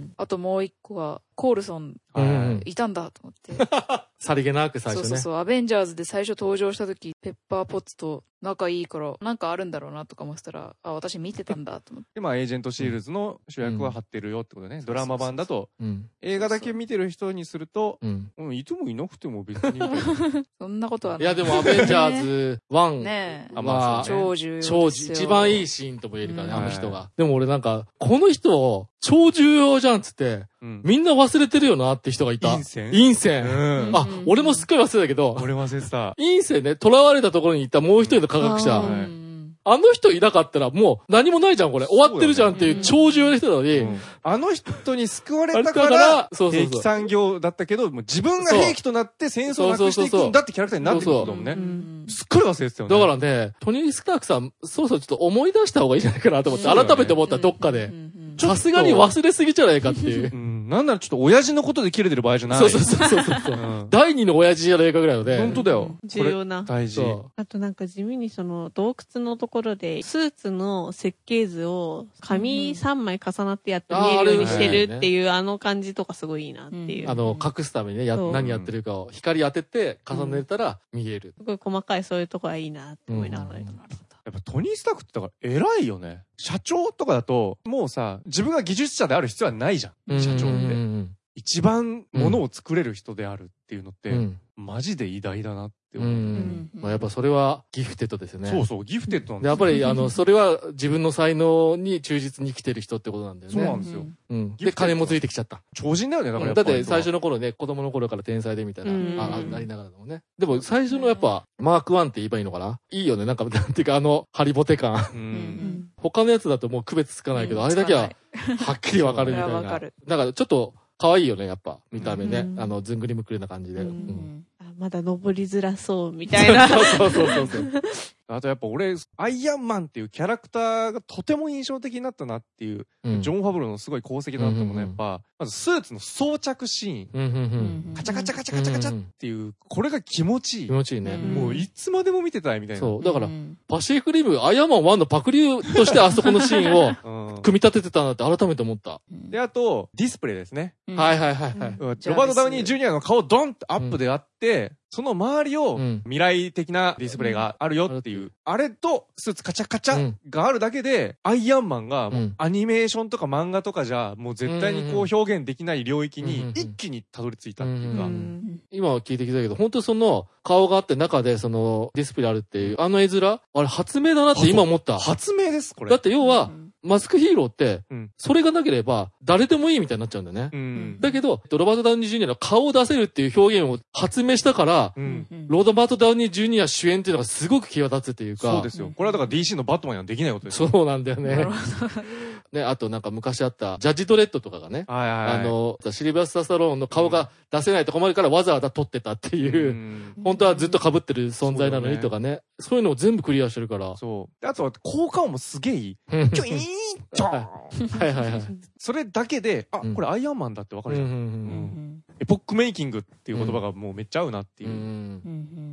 D: あともう一個は、コールソン、いたんだと思って。
B: さりげなく最初ね。
D: そうそうそう、アベンジャーズで最初登場した時、ペッパーポッツと仲いいから、なんかあるんだろうなとか思ってたら、あ、私見てたんだと思って。
C: で、まあ、エージェントシールズの主役は張ってるよってことね。ドラマ版だと、映画だけ見てる人にすると、うん、いてもいなくても別に。
D: そんなことはない。
B: いや、でもアベンジャーズワン
D: ねえ。
B: まあ、
D: 超重要。
B: 超重要。一番いいシーンとも言えるからね、あの人が。でも俺なんか、この人、超重要じゃんっつって、みんな忘れてるよなって人がいた。
C: インセン
B: インセン。あ、俺もすっごい忘れたけど。
C: 俺忘れてた。
B: インセンね、囚われたところにいたもう一人の科学者。あの人いなかったらもう何もないじゃん、これ。終わってるじゃんっていう超重要な人なのに。
C: あの人に救われたから、兵器産業だったけど、自分が兵器となって戦争をなくしていくんだってキャラクターになってくるんだもんね。すっごい忘れてたよね。
B: だからね、トニー・スタークさん、そろそろちょっと思い出した方がいいんじゃないかなと思って、改めて思ったどっかで。さすがに忘れすぎじゃないかっていう。
C: うん、なんならちょっと親父のことで切れてる場合じゃない。
B: そうそうそうそうそう、うん。第二の親父じゃないかぐらいので。
C: 本当だよ。
A: 重要な。
C: 大事。
A: あとなんか地味にその洞窟のところで、スーツの設計図を紙さんまい重なってやって見えるようにしてるっていう、あの感じとかすごいいいなっていう。
B: あの、隠すためにね、や、何やってるかを光当てて重ねたら見える。
A: すごい細かいそういうとこはいいなって思いながら。
C: やっぱトニー・スタークってだから偉いよね。社長とかだと、もうさ、自分が技術者である必要はないじゃん。社長って。一番物を作れる人であるっていうのって、うん、マジで偉大だなって思う。うん、
B: まあ、やっぱそれはギフテッドですよね。
C: そうそう、ギフテッドなんです
B: よ。やっぱり、あの、それは自分の才能に忠実に生きてる人ってことなんだよね。
C: そうなんですよ。
B: うん。で、金もついてきちゃった。
C: 超人だよね、だからや
B: っぱり。だって最初の頃ね、子供の頃から天才でみたいな、あ、なりながらでもね。でも最初のやっぱ、マークワンって言えばいいのかないいよね、なんか、なんていうかあの、ハリボテ感。うん。他のやつだともう区別つかないけど、あれだけは、はっきりわかるみたいな。だからちょっと、可愛いよね、やっぱ。見た目ね。あの、ずんぐりむっくりな感じで。うん。
A: まだ登りづらそう、みたいな。
B: そうそうそうそう。
C: あとやっぱ俺、アイアンマンっていうキャラクターがとても印象的になったなっていう、うん、ジョン・ファブローのすごい功績だったものやっぱ、まずスーツの装着シーン。カチャカチャカチャカチャカチャっていう、これが気持ちいい。
B: 気持ちいいね。
C: もういつまでも見てたいみたいな。
B: そう。だから、パシフィックリム、アイアンマンワンのパクリとしてあそこのシーンを、組み立ててたなって改めて思った。
C: で、あと、ディスプレイですね。
B: はいはいはいはい。
C: ロバート・ダウニー・ジュニアの顔ドンってアップであって、その周りを未来的なディスプレイがあるよっていう、あれとスーツカチャカチャがあるだけで、アイアンマンがもうアニメーションとか漫画とかじゃもう絶対にこう表現できない領域に一気にたどり着いたっていうか。
B: 今は聞いてきたけど、本当その顔があって中でそのディスプレイあるっていう、あの絵面、あれ発明だなって今思った。
C: 発明です、これ。
B: だって要は、 マスクヒーローって、
C: うん、
B: それがなければ誰でもいいみたいになっちゃうんだよね。うん、だけど、ロバート・ダウニー・ジュニアの顔を出せるっていう表現を発明したから、うん、ローバート・ダウニー・ジュニア主演っていうのがすごく際立つっていうか。
C: そうですよ。これはだから ディーシー のバットマンにはできないことですよ。
B: そうなんだよね。ね、あとなんか昔あったジャッジ・ドレッドとかがね、
C: はいはいはい、
B: あの、シルバースター・スタローンの顔が出せないと困るからわざわざ撮ってたっていう、うん、本当はずっと被ってる存在なのにとかね、そういうのを全部クリアしてるから。
C: そう。あとは効果音もすげえいい。ちょいーんちょん
B: はいはいはい。
C: それだけで、あ、これアイアンマンだってわかるじゃん。エポックメイキングっていう言葉がもうめっちゃ合うなっていう。うん、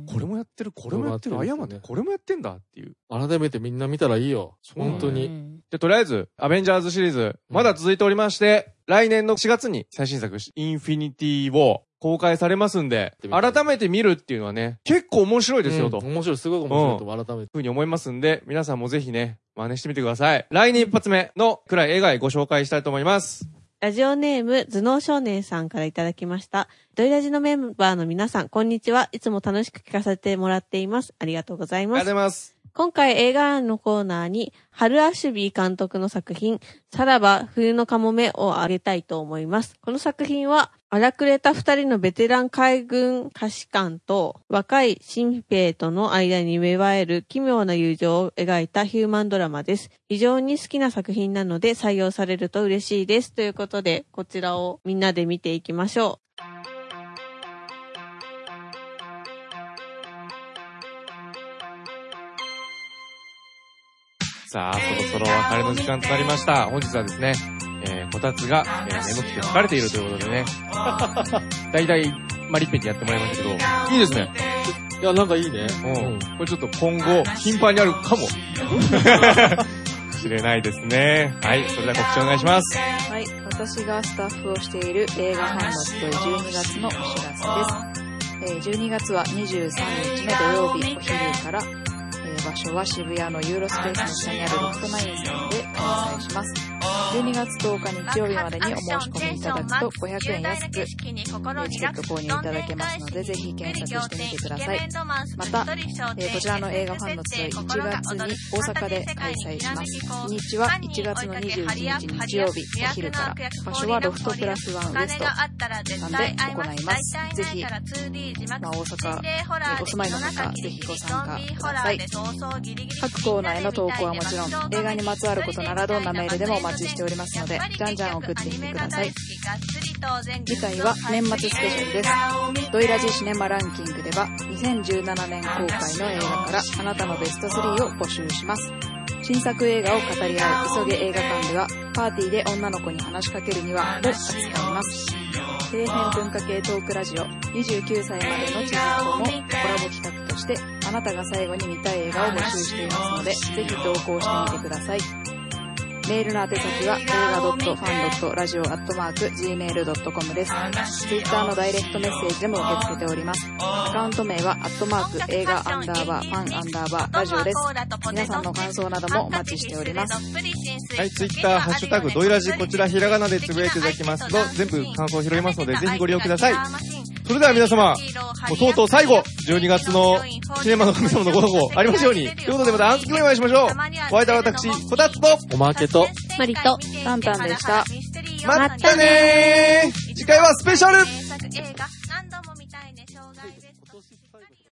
C: これもやってる、これもやってる、アイアンマンってこれもやってんだっていう。
B: 改めてみんな見たらいいよ。本当に。
C: で、とりあえず、アベンジャーズシリーズ、まだ続いておりまして、来年のしがつに最新作、インフィニティ・ウォー公開されますんで、改めて見るっていうのはね、結構面白いですよと。
B: うん、面白い、すごく面白いと思う、改めて。
C: ふうに思いますんで、皆さんもぜひね、真似してみてください。来年一発目の暗い映画ご紹介したいと思います。
A: ラジオネーム、頭脳少年さんからいただきました。ドイラジのメンバーの皆さん、こんにちは。いつも楽しく聞かせてもらっています。ありがとうございます。
C: ありがとうございます。
A: 今回映画のコーナーに、ハル・アシュビー監督の作品、さらば冬のカモメをあげたいと思います。この作品は、荒くれた二人のベテラン海軍下士官と若い新兵との間に芽生える奇妙な友情を描いたヒューマンドラマです。非常に好きな作品なので採用されると嬉しいです。ということで、こちらをみんなで見ていきましょう。
C: さあ、そろそろお別れの時間となりました。本日はですね、えー、こたつが、えー、眠くて疲れているということでね。だいたい、まあ、リッペンにやってもらいましたけど、いいですね。
B: いや、なんかいいね。
C: うん。これちょっと今後、頻繁にあるかも。しれないですね。はい。それでは告知お願いします。
D: はい。私がスタッフをしている映画ファンの集いじゅうにがつのお知らせです。えー、じゅうにがつはにじゅうさんにちの土曜日お昼から、場所は渋谷のユーロスペースの下にあるロフトナインさんで開催します。じゅうにがつとおか日曜日までにお申し込みいただくとごひゃくえん安くチケット購入いただけますので、ぜひ検索してみてください。また、えー、こちらの映画ファンの集いいちがつに大阪で開催します。日にちはいちがつのにじゅういちにち日曜日お昼から、場所はロフトプラスワンウエストさんで行います。ぜひ、まあ、大阪にお住まいの方、ぜひご参加ください。各コーナーへの投稿はもちろん、映画にまつわることならどんなメールでもお待ちしておりますので、じゃんじゃん送ってきてください。次回は年末スペシャルです。ドイラジシネマランキングでは、にせんじゅうななねん公開の映画からあなたのベストスリーを募集します。新作映画を語り合う急げ映画館では、パーティーで女の子に話しかけるにはを扱います。底辺文化系トークラジオにじゅうきゅうさいまでの地図とのコラボ企画として、あなたが最後に見たい映画を募集していますので、ぜひ投稿してみてください。メールの宛先は映画 .ファン .ラジオ アットマーク ジーメール ドットコム です。ツイッターのダイレクトメッセージでも受け付けております。アカウント名はアットマーク映画アンダーバーファンアンダーバーラジオです。皆さんの感想などもお待ちしております。
C: はい、ツイッターハッシュタグドイラジ、こちらひらがなでつぶやいていただきますと、全部感想を拾いますので、ぜひご利用ください。それでは皆様、もうとうとう最後、じゅうにがつのシネマの神様のご保護ありますように。ということでまた暗記お願いしましょう。お相手は私、こたつと、
B: おまけと、
A: マリと、
D: タンタンでした。
C: またねー。次回はスペシャル。